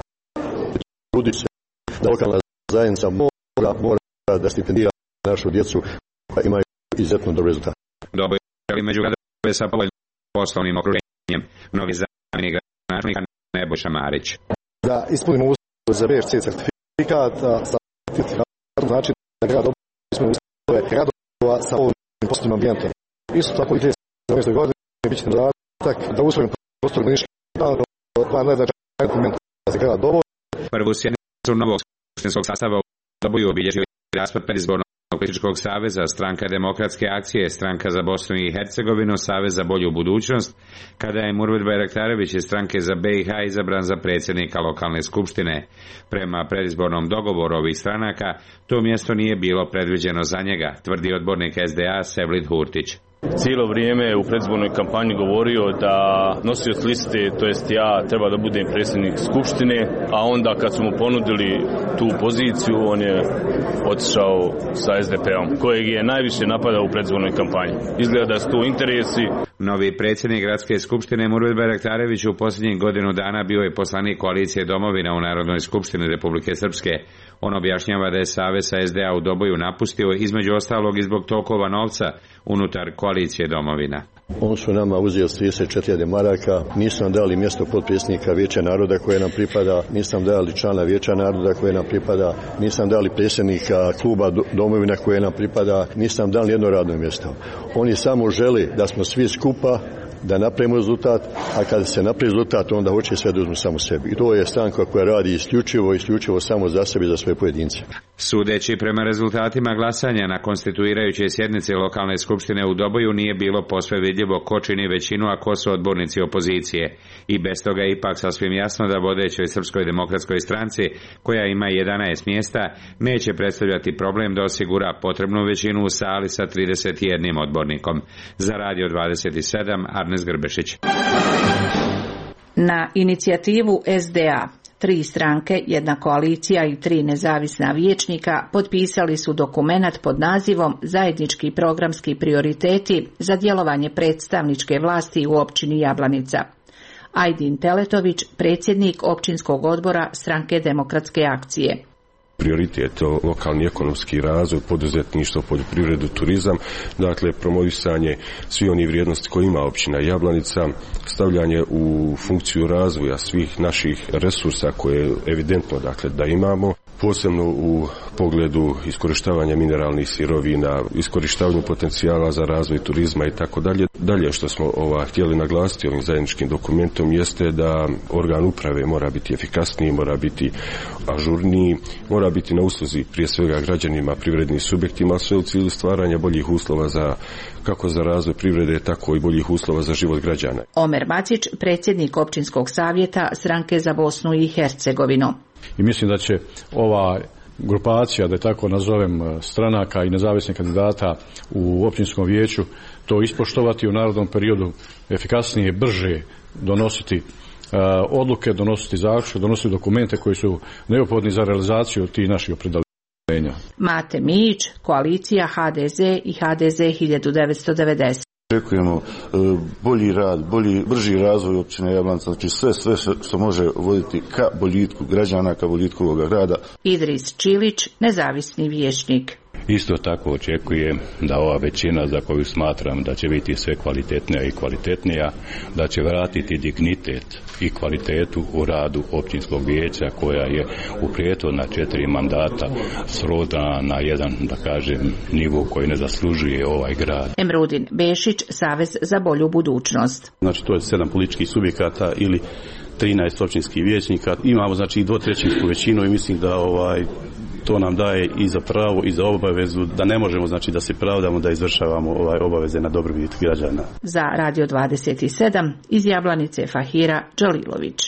[SPEAKER 19] Truditi se da lokalna zajednica mora, mora da stipendira našu djecu koja imaju izuzetno dobar rezultat.
[SPEAKER 18] Doboj želi među gradove sa povoljnim poslovnim okruženjem. Novi zamjenik gradonačelnika Nebojša Marić.
[SPEAKER 19] Da ispunimo uslove za B F C certifikat sa certifikatom, znači da grad ispunimo uslove gradova sa povoljnim poslovnim ambijentom. Isto tako i dvije tisuće sedamnaeste. godine bit će zadatak da usvojimo prostor urbanistički plan, plan najznačajniji dokument za grad Doboj.
[SPEAKER 18] Prvu sjednicu novog skupštinskog sastava u Doboju obilježio raspad predizbornog političkog saveza, Stranka demokratske akcije, Stranka za Bosnu i Hercegovinu, Savez za bolju budućnost, kada je Murvel Beraktarević iz Stranke za B i H izabran za predsjednika lokalne skupštine. Prema predizbornom dogovoru ovih stranaka, to mjesto nije bilo predviđeno za njega, tvrdi odbornik S D A Sevlid Hurtić.
[SPEAKER 20] Cijelo vrijeme u predizbornoj kampanji govorio da nosioc liste, to jest ja, treba da budem predsjednik skupštine, a onda kad smo mu ponudili tu poziciju, on je otišao sa S D P-om, kojeg je najviše napadao u predizbornoj kampanji. Izgleda da su tu interesi.
[SPEAKER 18] Novi predsjednik gradske skupštine Murvel Beraktarević u posljednjih godinu dana bio je poslanik koalicije Domovina u Narodnoj skupštini Republike Srpske. On objašnjava da je savez sa S D A u Doboju napustio između ostalog i zbog tokova novca unutar koalicije Domovina.
[SPEAKER 19] On su nama uzeli trideset četiri hiljade maraka, nisu nam dali mjesto potpredsjednika Vijeća naroda koje nam pripada, nisu nam dali člana Vijeća naroda koje nam pripada, nisu nam dali predsjednika kluba Domovina koje nam pripada, nisu nam dali jedno radno mjesto. Oni samo žele da smo svi skupa, da napravimo rezultat, a kada se napravi rezultat, onda hoće sve da uzmu samo sebi. I to je stranka koja radi isključivo, isključivo samo za sebe i za svoje pojedince.
[SPEAKER 18] Sudeći prema rezultatima glasanja na konstituirajućoj sjednici lokalne skupštine u Doboju nije bilo posve vidljivo ko čini većinu, a ko su odbornici opozicije. I bez toga je ipak sasvim jasno da vodećoj Srpskoj demokratskoj stranci, koja ima jedanaest mjesta, neće predstavljati problem da osigura potrebnu većinu u sali sa trideset jedan odbornikom. Za Radio dvadeset sedam, Arnes Grbešić.
[SPEAKER 21] Na inicijativu S D A, tri stranke, jedna koalicija i tri nezavisna vijećnika potpisali su dokumenat pod nazivom Zajednički programski prioriteti za djelovanje predstavničke vlasti u općini Jablanica. Ajdin Teletović, predsjednik općinskog odbora Stranke demokratske akcije.
[SPEAKER 22] Prioritet lokalni ekonomski razvoj, poduzetništvo, poljoprivredu, turizam, dakle promovisanje svih onih vrijednosti koje ima općina Jablanica, stavljanje u funkciju razvoja svih naših resursa koje je evidentno dakle da imamo, posebno u pogledu iskorištavanja mineralnih sirovina, iskorištavanju potencijala za razvoj turizma i tako dalje. Dalje što smo ova htjeli naglasiti ovim zajedničkim dokumentom jeste da organ uprave mora biti efikasniji, mora biti ažurniji, mora biti na usluzi prije svega građanima, privrednim subjektima, sve u cilju stvaranja boljih uslova za kako za razvoj privrede, tako i boljih uslova za život građana.
[SPEAKER 21] Omer Bacić, predsjednik općinskog savjeta Stranke za Bosnu i Hercegovinu.
[SPEAKER 23] I mislim da će ova grupacija, da je tako nazovem, stranaka i nezavisnih kandidata u općinskom vijeću to ispoštovati u narednom periodu, efikasnije, brže donositi odluke, donositi zaključke, donositi dokumente koji su neophodni za realizaciju tih naših opredeljenja.
[SPEAKER 21] Mate Mijić, koalicija H D Z i H D Z hiljadu devetsto devedeset.
[SPEAKER 14] Očekujemo bolji rad, bolji, brži razvoj općine Jablanica, znači sve, sve što može voditi ka boljitku građana, ka boljitku ovoga grada.
[SPEAKER 21] Idris Čilić, nezavisni vijećnik.
[SPEAKER 6] Isto tako očekujem da ova većina za koju smatram da će biti sve kvalitetnija i kvalitetnija, da će vratiti dignitet i kvalitetu u radu općinskog vijeća koja je u prethodna četiri mandata srodana na jedan, da kažem, nivo koji ne zaslužuje ovaj grad.
[SPEAKER 21] Emrudin Bešić, Savez za bolju budućnost.
[SPEAKER 23] Znači to je sedam političkih subjekata ili trinaest općinskih vijećnika. Imamo znači dvotrećinsku većinu i mislim da ovaj to nam daje i za pravo i za obavezu da ne možemo znači da se pravdamo da izvršavamo ovaj obaveze na dobrobit građana.
[SPEAKER 21] Za Radio dvadeset sedam iz Jablanice Fahira Đalilović.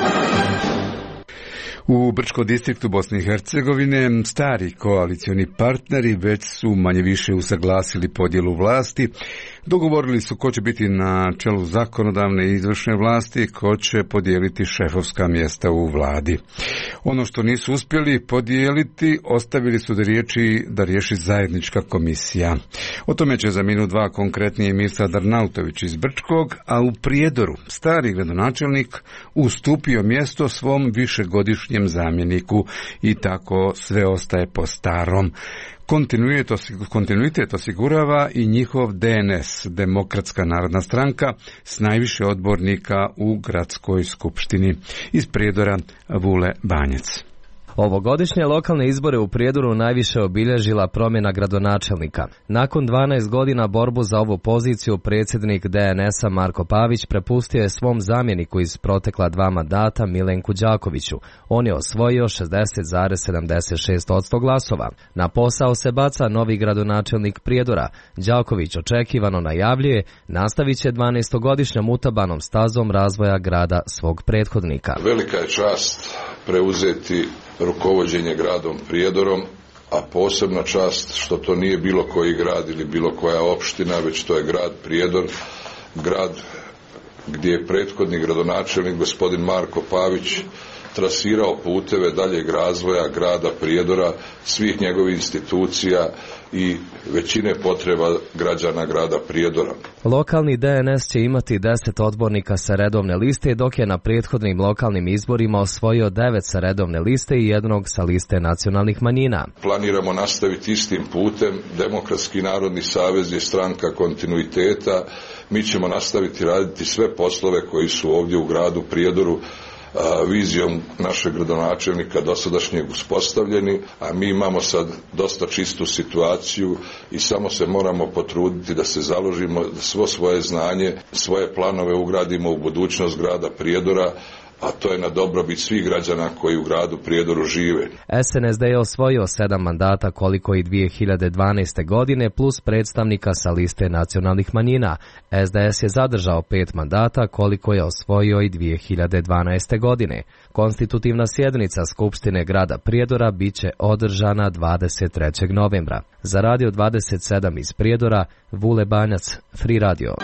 [SPEAKER 1] U Brčkom distriktu Bosne i Hercegovine stari koalicioni partneri već su manje više usaglasili podjelu vlasti. Dogovorili su ko će biti na čelu zakonodavne i izvršne vlasti, ko će podijeliti šefovska mjesta u vladi. Ono što nisu uspjeli podijeliti, ostavili su da riječi da riješi zajednička komisija. O tome će za minut dva konkretnije Mirsa Darnautović iz Brčkog, a u Prijedoru stari gradonačelnik ustupio mjesto svom višegodišnjem zamjeniku i tako sve ostaje po starom. Kontinuitet osigurava i njihov D N S, Demokratska narodna stranka, s najviše odbornika u gradskoj skupštini. Iz Prijedora Vule Banjac.
[SPEAKER 7] Ovogodišnje lokalne izbore u Prijedoru najviše obilježila promjena gradonačelnika. Nakon dvanaest godina borbu za ovu poziciju predsjednik D N S-a Marko Pavić prepustio je svom zamjeniku iz protekla dva mandata Milenku Đakoviću. On je osvojio šezdeset zarez sedamdeset šest posto glasova. Na posao se baca novi gradonačelnik Prijedora. Đaković očekivano najavljuje nastavit će dvanaestogodišnjom utabanom stazom razvoja grada svog prethodnika.
[SPEAKER 8] Velika je čast preuzeti rukovođenje gradom Prijedorom, a posebna čast što to nije bilo koji grad ili bilo koja opština, već to je grad Prijedor, grad gdje je prethodni gradonačelnik gospodin Marko Pavić trasirao puteve daljeg razvoja grada Prijedora, svih njegovih institucija i većine potreba građana grada Prijedora.
[SPEAKER 7] Lokalni D N S će imati deset odbornika sa redovne liste, dok je na prethodnim lokalnim izborima osvojio devet sa redovne liste i jednog sa liste nacionalnih manjina.
[SPEAKER 8] Planiramo nastaviti istim putem. Demokratski narodni savez je stranka kontinuiteta. Mi ćemo nastaviti raditi sve poslove koji su ovdje u gradu Prijedoru vizijom našeg gradonačelnika dosadašnjeg uspostavljeni, a mi imamo sad dosta čistu situaciju i samo se moramo potruditi da se založimo, da svo svoje znanje, svoje planove ugradimo u budućnost grada Prijedora, a to je na dobrobit svih građana koji u gradu Prijedoru žive.
[SPEAKER 7] S N S D je osvojio sedam mandata koliko i dvije hiljade dvanaeste. godine plus predstavnika sa liste nacionalnih manjina. S D S je zadržao pet mandata koliko je osvojio i dvije hiljade dvanaeste. godine. Konstitutivna sjednica Skupštine grada Prijedora bit će održana dvadeset trećeg novembra. Za Radio dvadeset sedam iz Prijedora, Vule Banjac, Free Radio.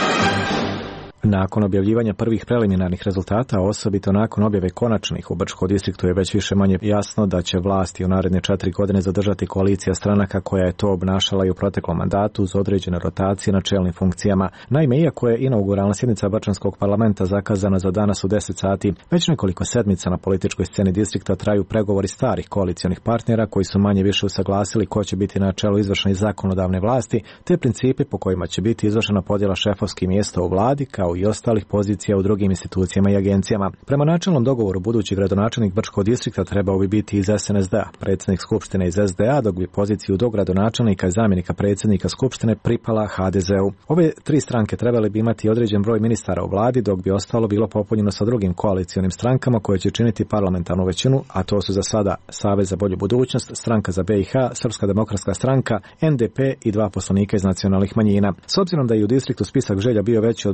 [SPEAKER 24] Nakon objavljivanja prvih preliminarnih rezultata, osobito nakon objave konačnih, u Brčkom distriktu je već više manje jasno da će vlasti u naredne četiri godine zadržati koalicija stranaka koja je to obnašala i u proteklom mandatu uz određene rotacije na čelnim funkcijama. Naime, iako je inauguralna sjednica Brčanskog parlamenta zakazana za danas u deset sati, već nekoliko sedmica na političkoj sceni distrikta traju pregovori starih koalicionih partnera koji su manje više usaglasili ko će biti na čelu izvršne i zakonodavne vlasti, te principi po kojima će biti izvršena podjela šefovskih mjesta u vladi, kao i ostalih pozicija u drugim institucijama i agencijama. Prema načelnom dogovoru budući gradonačelnik Brčkog distrikta trebao bi biti iz S N S D-a, predsjednik skupštine iz S D A, dok bi poziciju dogradonačelnika i zamjenika predsjednika skupštine pripala H D Z-u. Ove tri stranke trebali bi imati određen broj ministara u vladi, dok bi ostalo bilo popunjeno sa drugim koalicionim strankama koje će činiti parlamentarnu većinu, a to su za sada Savez za bolju budućnost, Stranka za B i H, Srpska demokratska stranka, N D P i dva poslanika iz nacionalnih manjina. S obzirom da je u distriktu spisak želja bio veći od broja ponuđenih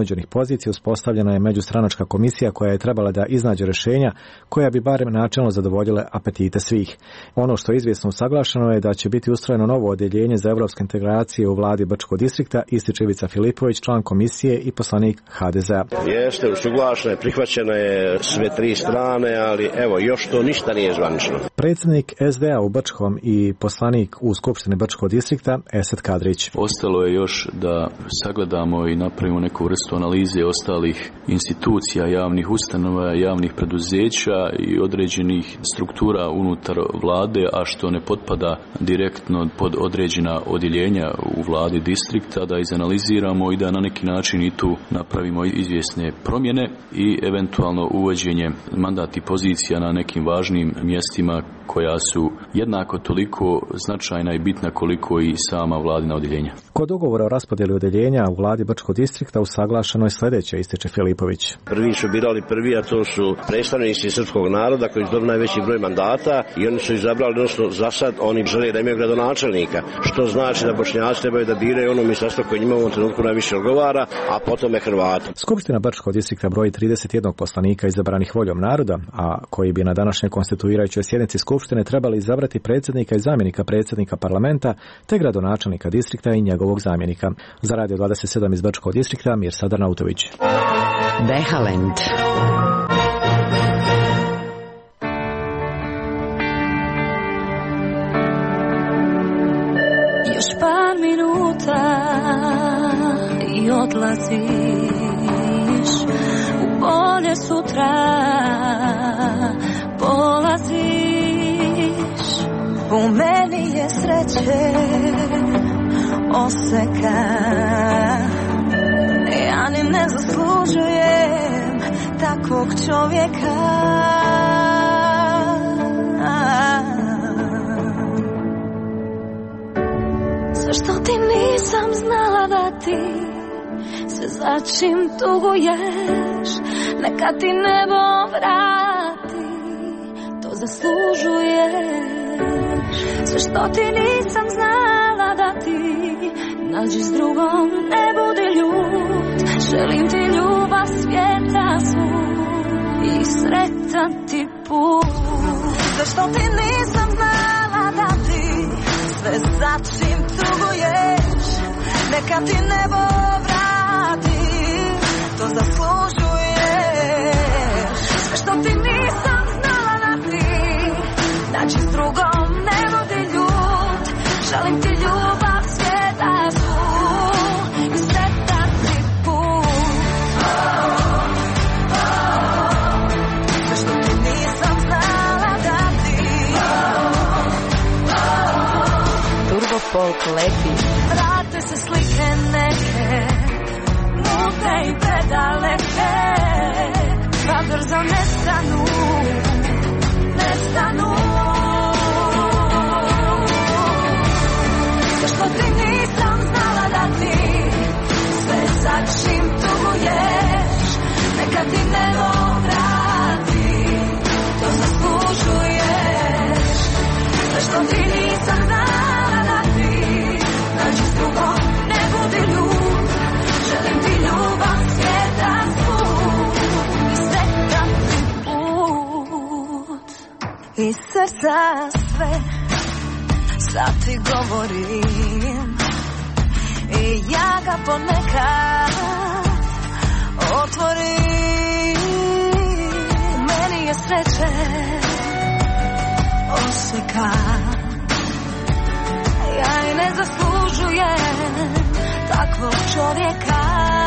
[SPEAKER 24] ponuđenih pozicija uspostavljena je međustranačka komisija koja je trebala da iznađe rješenja koja bi barem načelno zadovoljile apetite svih. Ono što je izvjesno usaglašeno je da će biti ustrojeno novo odjeljenje za evropske integracije u vladi Brčkog distrikta, ističe Ivica Filipović, član komisije i poslanik ha de zea.
[SPEAKER 4] Jeste, usuglašeno je, prihvaćeno je sve tri strane, ali evo, još to ništa nije zvanično.
[SPEAKER 24] Predsjednik es de a u Brčkom i poslanik u Skupštini Brčkog distrikta Esad Kadrić.
[SPEAKER 5] Ostalo je još da sagledamo i napravimo neku vrstu analize ostalih institucija, javnih ustanova, javnih preduzeća i određenih struktura unutar vlade, a što ne potpada direktno pod određena odjeljenja u vladi distrikta, da izanaliziramo i da na neki način i tu napravimo izvjesne promjene i eventualno uvođenje mandati pozicija na nekim važnim mjestima koja su jednako toliko značajna i bitna koliko i sama vladina odjeljenja.
[SPEAKER 24] Kod ugovora o raspodjeli odjeljenja u vladi Brčkog distrikta usaglašeno je sljedeće, ističe Filipović.
[SPEAKER 4] Prvi su birali prvi, a to su predstavnici srpskog naroda koji su dobili najveći broj mandata i oni su izabrali, odnosno za sad oni žele da imaju gradonačelnika, što znači da Bošnjaci trebaju da biraju ono ministarstvo koje njima u ovom trenutku najviše odgovara, a potom je Hrvati.
[SPEAKER 24] Skupština Brčkog distrikta broji trideset jedan poslanika izabranih voljom naroda, a koji bi na današnjoj konstituirajućoj sjednici Skupštine trebali izabrati predsjednika i zamjenika predsjednika parlamenta te gradonačelnika distrikta i njegovog zamjenika. Za Radio dvadeset sedam iz Brčkog distrikta Mirsad Arnautović.
[SPEAKER 3] Behalend.
[SPEAKER 17] Još par minuta i odlaziš u bolje sutra, polaziš. U meni je sreće oseka, ja ni ne zaslužujem takvog čovjeka. Sve što ti nisam znala da ti sve za čim tuguješ, neka ti nebo vrati, to zaslužuješ. Sve što ti nisam znala da ti nađi s drugom, ne budi ljut. Želim ti ljubav svijeta svu i sretan ti put. Sve što ti nisam znala da ti sve za čim tuguješ, neka ti nebo vrati, to zaslužuješ. Sve što ti nisam znala da ti nađi s drugom, ne budi ljut. Želim ti ljubav svijeta svu i sretan ti put. Sve što ti nisam znala da ti
[SPEAKER 3] Turbo Folk leti.
[SPEAKER 17] vrate se slike neke, mutne i predaleke, pa brzo nestanu, nestanu. Sve što ti nisam znala da ti sve za čim tuguješ, neka ti nebo vrati, to zaslužuješ. Sve što ti nisam znala da ti nađi s drugom, ne budi ljut. Želim ti ljubav svijeta svu i sretan ti put. Iz srca sve sad ti govorim i ja ga ponekad otvorim. Meni je sreće oseka, ja i ne zaslužujem takvog čovjeka.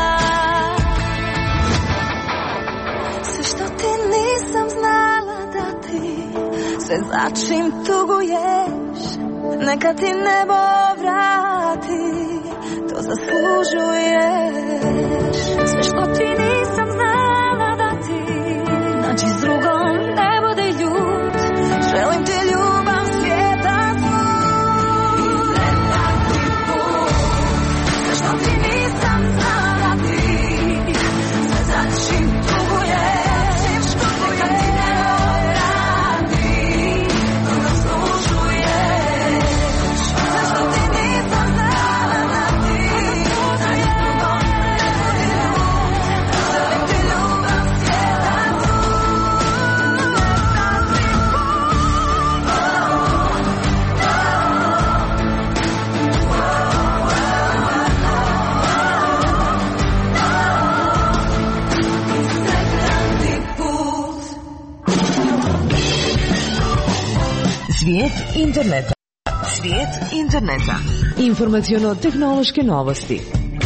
[SPEAKER 17] Sve što ti nisam znala da ti sve za čim tuguješ, neka ti nebo vrati, to zaslužuješ. Sve što ti nisam znala da ti nađi s drugom, ne budi ljut. Želim ti ljubav svijeta svu i sretan ti put. Sve što ti nisam znala ti sve za čim tuguješ, neka ti nebo vrati, to zaslužuješ. Sve što ti nisam znala da ti nađi s drugom, ne budi ljut.
[SPEAKER 3] Svijet interneta. Svijet interneta. Informaciono-tehnološke novosti.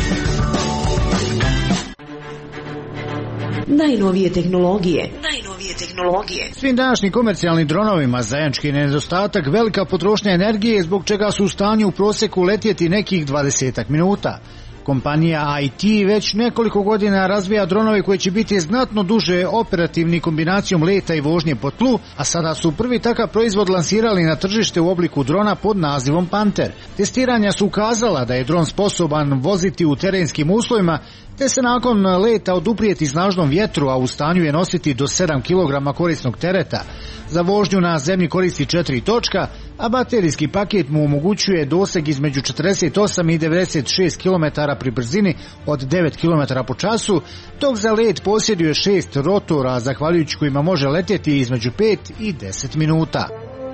[SPEAKER 3] Najnovije tehnologije. Najnovije tehnologije.
[SPEAKER 9] Svim današnjim komercijalnim dronovima zajednički nedostatak velika potrošnja energije, zbog čega su u stanju u prosjeku letjeti nekih dvadesetak minuta. Kompanija I T već nekoliko godina razvija dronove koji će biti znatno duže operativni kombinacijom leta i vožnje po tlu, a sada su prvi takav proizvod lansirali na tržište u obliku drona pod nazivom Panther. Testiranja su ukazala da je dron sposoban voziti u terenskim uslovima, te se nakon leta oduprijeti snažnom vjetru, a u stanju je nositi do sedam kilograma korisnog tereta. Za vožnju na zemlji koristi četiri točka, a baterijski paket mu omogućuje doseg između četrdeset osam i devedeset šest kilometara pri brzini od devet kilometara po času, dok za let posjeduje šest rotora, zahvaljujući kojima može letjeti između pet i deset minuta.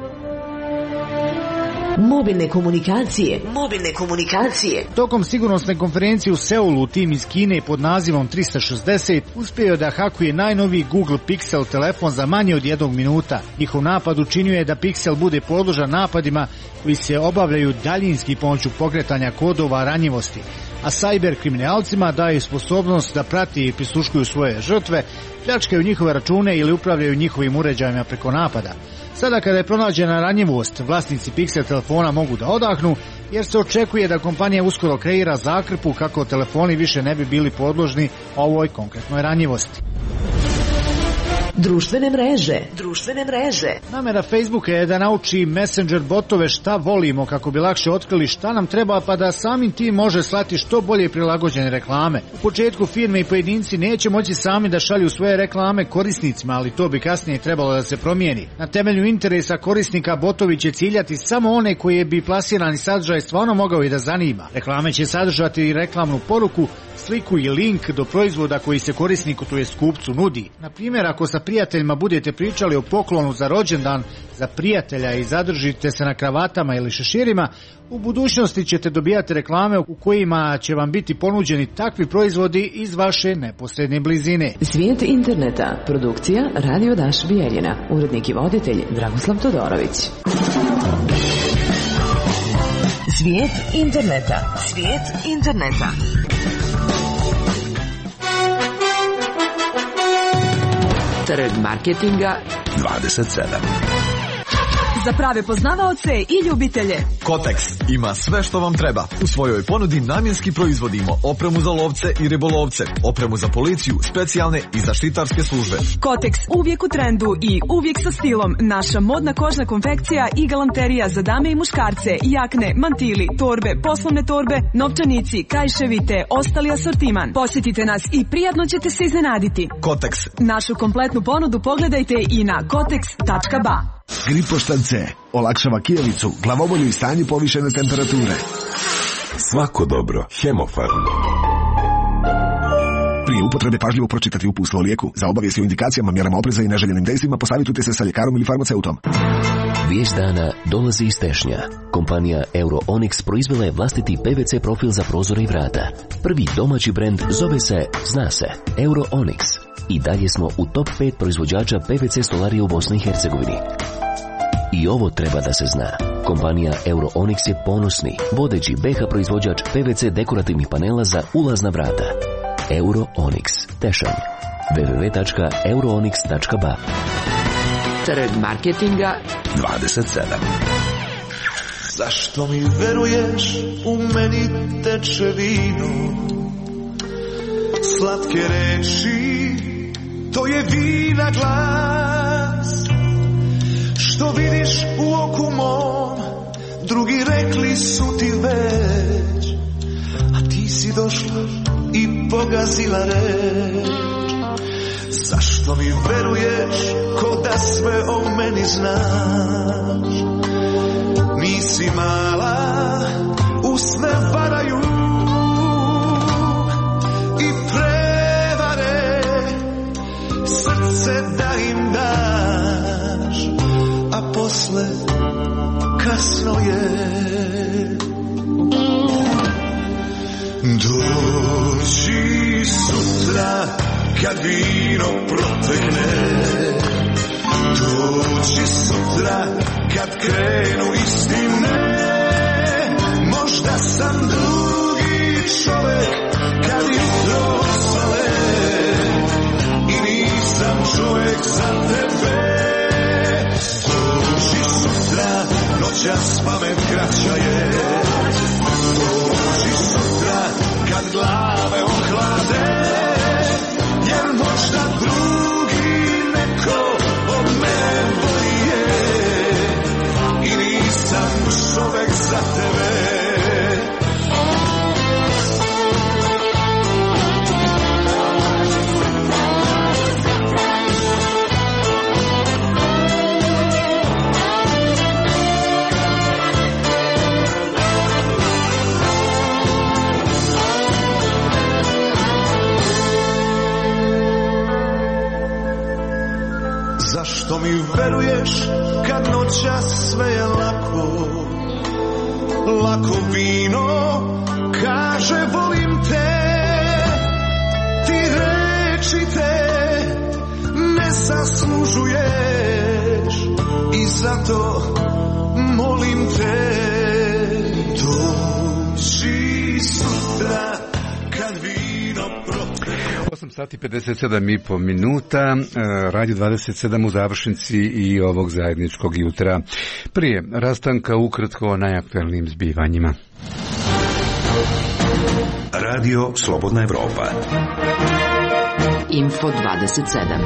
[SPEAKER 3] Mobilne komunikacije. Mobilne komunikacije.
[SPEAKER 9] Tokom sigurnosne konferencije u Seulu, tim iz Kine pod nazivom trista šezdeset uspio da hakuje najnoviji Google Pixel telefon za manje od jednog minuta. Njihov napad učinio je da Pixel bude podložan napadima koji se obavljaju daljinski pomoću pokretanja kodova ranjivosti, a cyber kriminalcima daju sposobnost da prati i prisluškuju svoje žrtve, pljačkaju njihove račune ili upravljaju njihovim uređajima preko napada. Sada kada je pronađena ranjivost, vlasnici Pixel telefona mogu da odahnu, jer se očekuje da kompanija uskoro kreira zakrpu kako telefoni više ne bi bili podložni ovoj konkretnoj ranjivosti.
[SPEAKER 3] Društvene mreže. Društvene mreže.
[SPEAKER 9] Namera Facebooka je da nauči Messenger botove šta volimo kako bi lakše otkrili šta nam treba, pa da samim tim može slati što bolje prilagođene reklame. U početku firme i pojedinci neće moći sami da šalju svoje reklame korisnicima, ali to bi kasnije trebalo da se promijeni. Na temelju interesa korisnika botovi će ciljati samo one koje bi plasirani sadržaj stvarno mogao i da zanima. Reklame će sadržati i reklamnu poruku, sliku i link do proizvoda koji se korisniku, to jest kupcu, nudi. Na primjer, ako sa prijateljima budete pričali o poklonu za rođendan za prijatelja i zadržite se na kravatama ili šeširima, u budućnosti ćete dobijati reklame u kojima će vam biti ponuđeni takvi proizvodi iz vaše neposredne blizine.
[SPEAKER 3] Svijet interneta. Produkcija Radio Daš Bijeljina. Urednik i voditelj Dragoslav Todorović. Svijet interneta. Svijet interneta. Trg marketinga
[SPEAKER 2] dvadeset sedam.
[SPEAKER 10] Za prave poznavaoce i ljubitelje.
[SPEAKER 11] Kotex ima sve što vam treba. U svojoj ponudi namjenski proizvodimo opremu za lovce i ribolovce, opremu za policiju, specijalne i zaštitarske službe.
[SPEAKER 10] Kotex uvijek u trendu i uvijek sa stilom. Naša modna kožna konfekcija i galanterija za dame i muškarce, jakne, mantili, torbe, poslovne torbe, novčanici, kajševi te ostali asortiman. Posjetite nas i prijatno ćete se iznenaditi.
[SPEAKER 11] Kotex.
[SPEAKER 10] Našu kompletnu ponudu pogledajte i na kotex tačka ba.
[SPEAKER 12] Gripoštan C olakšava kijevicu, glavobolju i stanje povišene temperature.
[SPEAKER 2] Svako dobro. Hemofarm.
[SPEAKER 12] Prije upotrebe pažljivo pročitati uputstvo o lijeku. Za obavijesti o indikacijama, mjerama opreza i neželjenim dejstvima posavitujte se sa ljekarom ili farmaceutom.
[SPEAKER 25] Vijest dana dolazi iz Tešnja. Kompanija Euro-Onyx proizvela je vlastiti P V C profil za prozore i vrata. Prvi domaći brend zove se, zna se, Euro-Onyx. I dalje smo u top pet proizvođača P V C stolarije u Bosni i Hercegovini. I ovo treba da se zna. Kompanija Euro-Onyx je ponosni, vodeći B H proizvođač P V C dekorativnih panela za ulazna vrata. Euro-Onyx. Tešanj. w w w tačka euronyx tačka ba.
[SPEAKER 3] Trg marketinga
[SPEAKER 2] dvadeset sedam.
[SPEAKER 26] Zašto mi veruješ, u meni teče vino, slatke reči, to je vina glas. Što vidiš u oku mom, drugi rekli su ti već, a ti si došla i pogazila reč. Zašto mi veruješ, ko da sve o meni znaš? Nisi mala, usne varaju i prevare, srce da im daš, a posle kasno je. Dođi sutra kad vino protekne, dođi sutra kad krenu istine. Možda sam drugi čovjek kad jutro osvale i nisam čovjek za tebe. Dođi sutra, noćas pamet kraća je. Dođi sutra kad glave ohlade, jer možda drugi neko od mene bolje i nisam čovjek za tebe. Zašto mi veruješ kad noćas sve je lako? Lako vino kaže volim te, ti reči te ne zaslužuješ i zato molim te. Dođi sutra kad vino propije.
[SPEAKER 1] osam sati pedeset sedam i po minuta, Radio dvadeset sedam u završnici i ovog zajedničkog jutra. Prije rastanka ukratko o najaktuelnijim zbivanjima.
[SPEAKER 2] Radio Slobodna Evropa.
[SPEAKER 3] Info dvadeset sedam.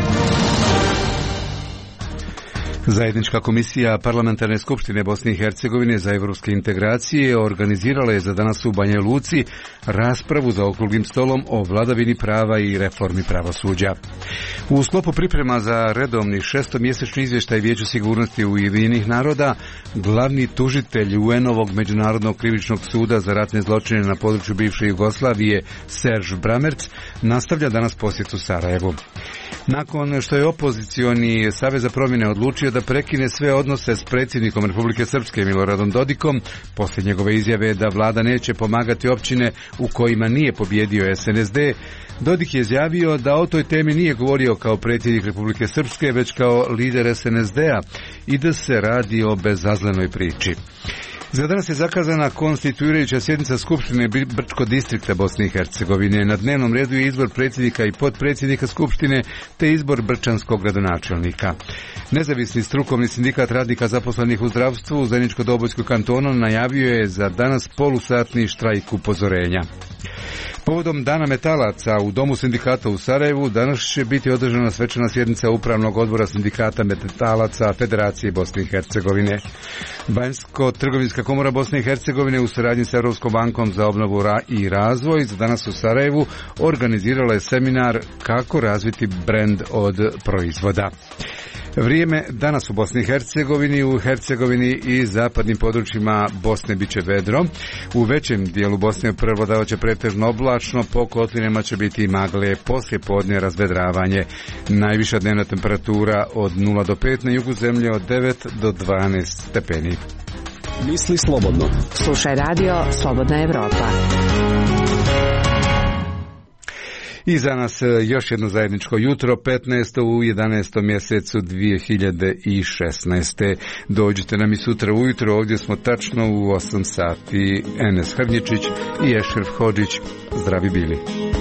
[SPEAKER 1] Zajednička komisija Parlamentarne skupštine Bosne i Hercegovine za evropske integracije organizirala je za danas u Banja Luci raspravu za okruglim stolom o vladavini prava i reformi pravosuđa. U sklopu priprema za redovni šestomjesečni izvještaj Vijeća sigurnosti Ujedinjenih naroda, glavni tužitelj U N-ovog Međunarodnog krivičnog suda za ratne zločine na području bivše Jugoslavije Serž Bramerc nastavlja danas posjetu Sarajevu. Nakon što je opozicioni Savez za promjene odlučio da prekine sve odnose s predsjednikom Republike Srpske Miloradom Dodikom, poslije njegove izjave da vlada neće pomagati općine u kojima nije pobjedio S N S D, Dodik je izjavio da o toj temi nije govorio kao predsjednik Republike Srpske, već kao lider S N S D-a i da se radi o bezazlenoj priči. Za danas je zakazana konstituirajuća sjednica Skupštine Brčko distrikta Bosne i Hercegovine. Na dnevnom redu je izbor predsjednika i potpredsjednika Skupštine te izbor brčanskog gradonačelnika. Nezavisni strukovni sindikat radnika zaposlenih u zdravstvu u Zeničko-Dobojskoj kantonu najavio je za danas polusatni štrajk upozorenja. Povodom Dana metalaca u Domu sindikata u Sarajevu danas će biti održana svečana sjednica Upravnog odbora sindikata metalaca Federacije Bosne i Hercegovine. Banjsko-trgovinska komora Bosne i Hercegovine u suradnji s Europskom bankom za obnovu i razvoj za danas u Sarajevu organizirala je seminar kako razviti brend od proizvoda. Vrijeme danas u Bosni i Hercegovini, u Hercegovini i zapadnim područjima Bosne biće vedro. U većem dijelu Bosne prevladavat će pretežno oblačno, po kotlinama će biti magle, poslije podne razvedravanje. Najviša dnevna temperatura od nula do pet, na jugu zemlje od devet do dvanaest stepeni.
[SPEAKER 13] Misli slobodno.
[SPEAKER 3] Slušaj radio Slobodna Evropa.
[SPEAKER 1] I za nas još jedno zajedničko jutro, petnaesto u jedanaestom mjesecu dvije hiljade šesnaeste. Dođite nam i sutra ujutro, ovdje smo tačno u osam sati. Enes Hrnječić i Ešref Hodžić. Zdravi bili.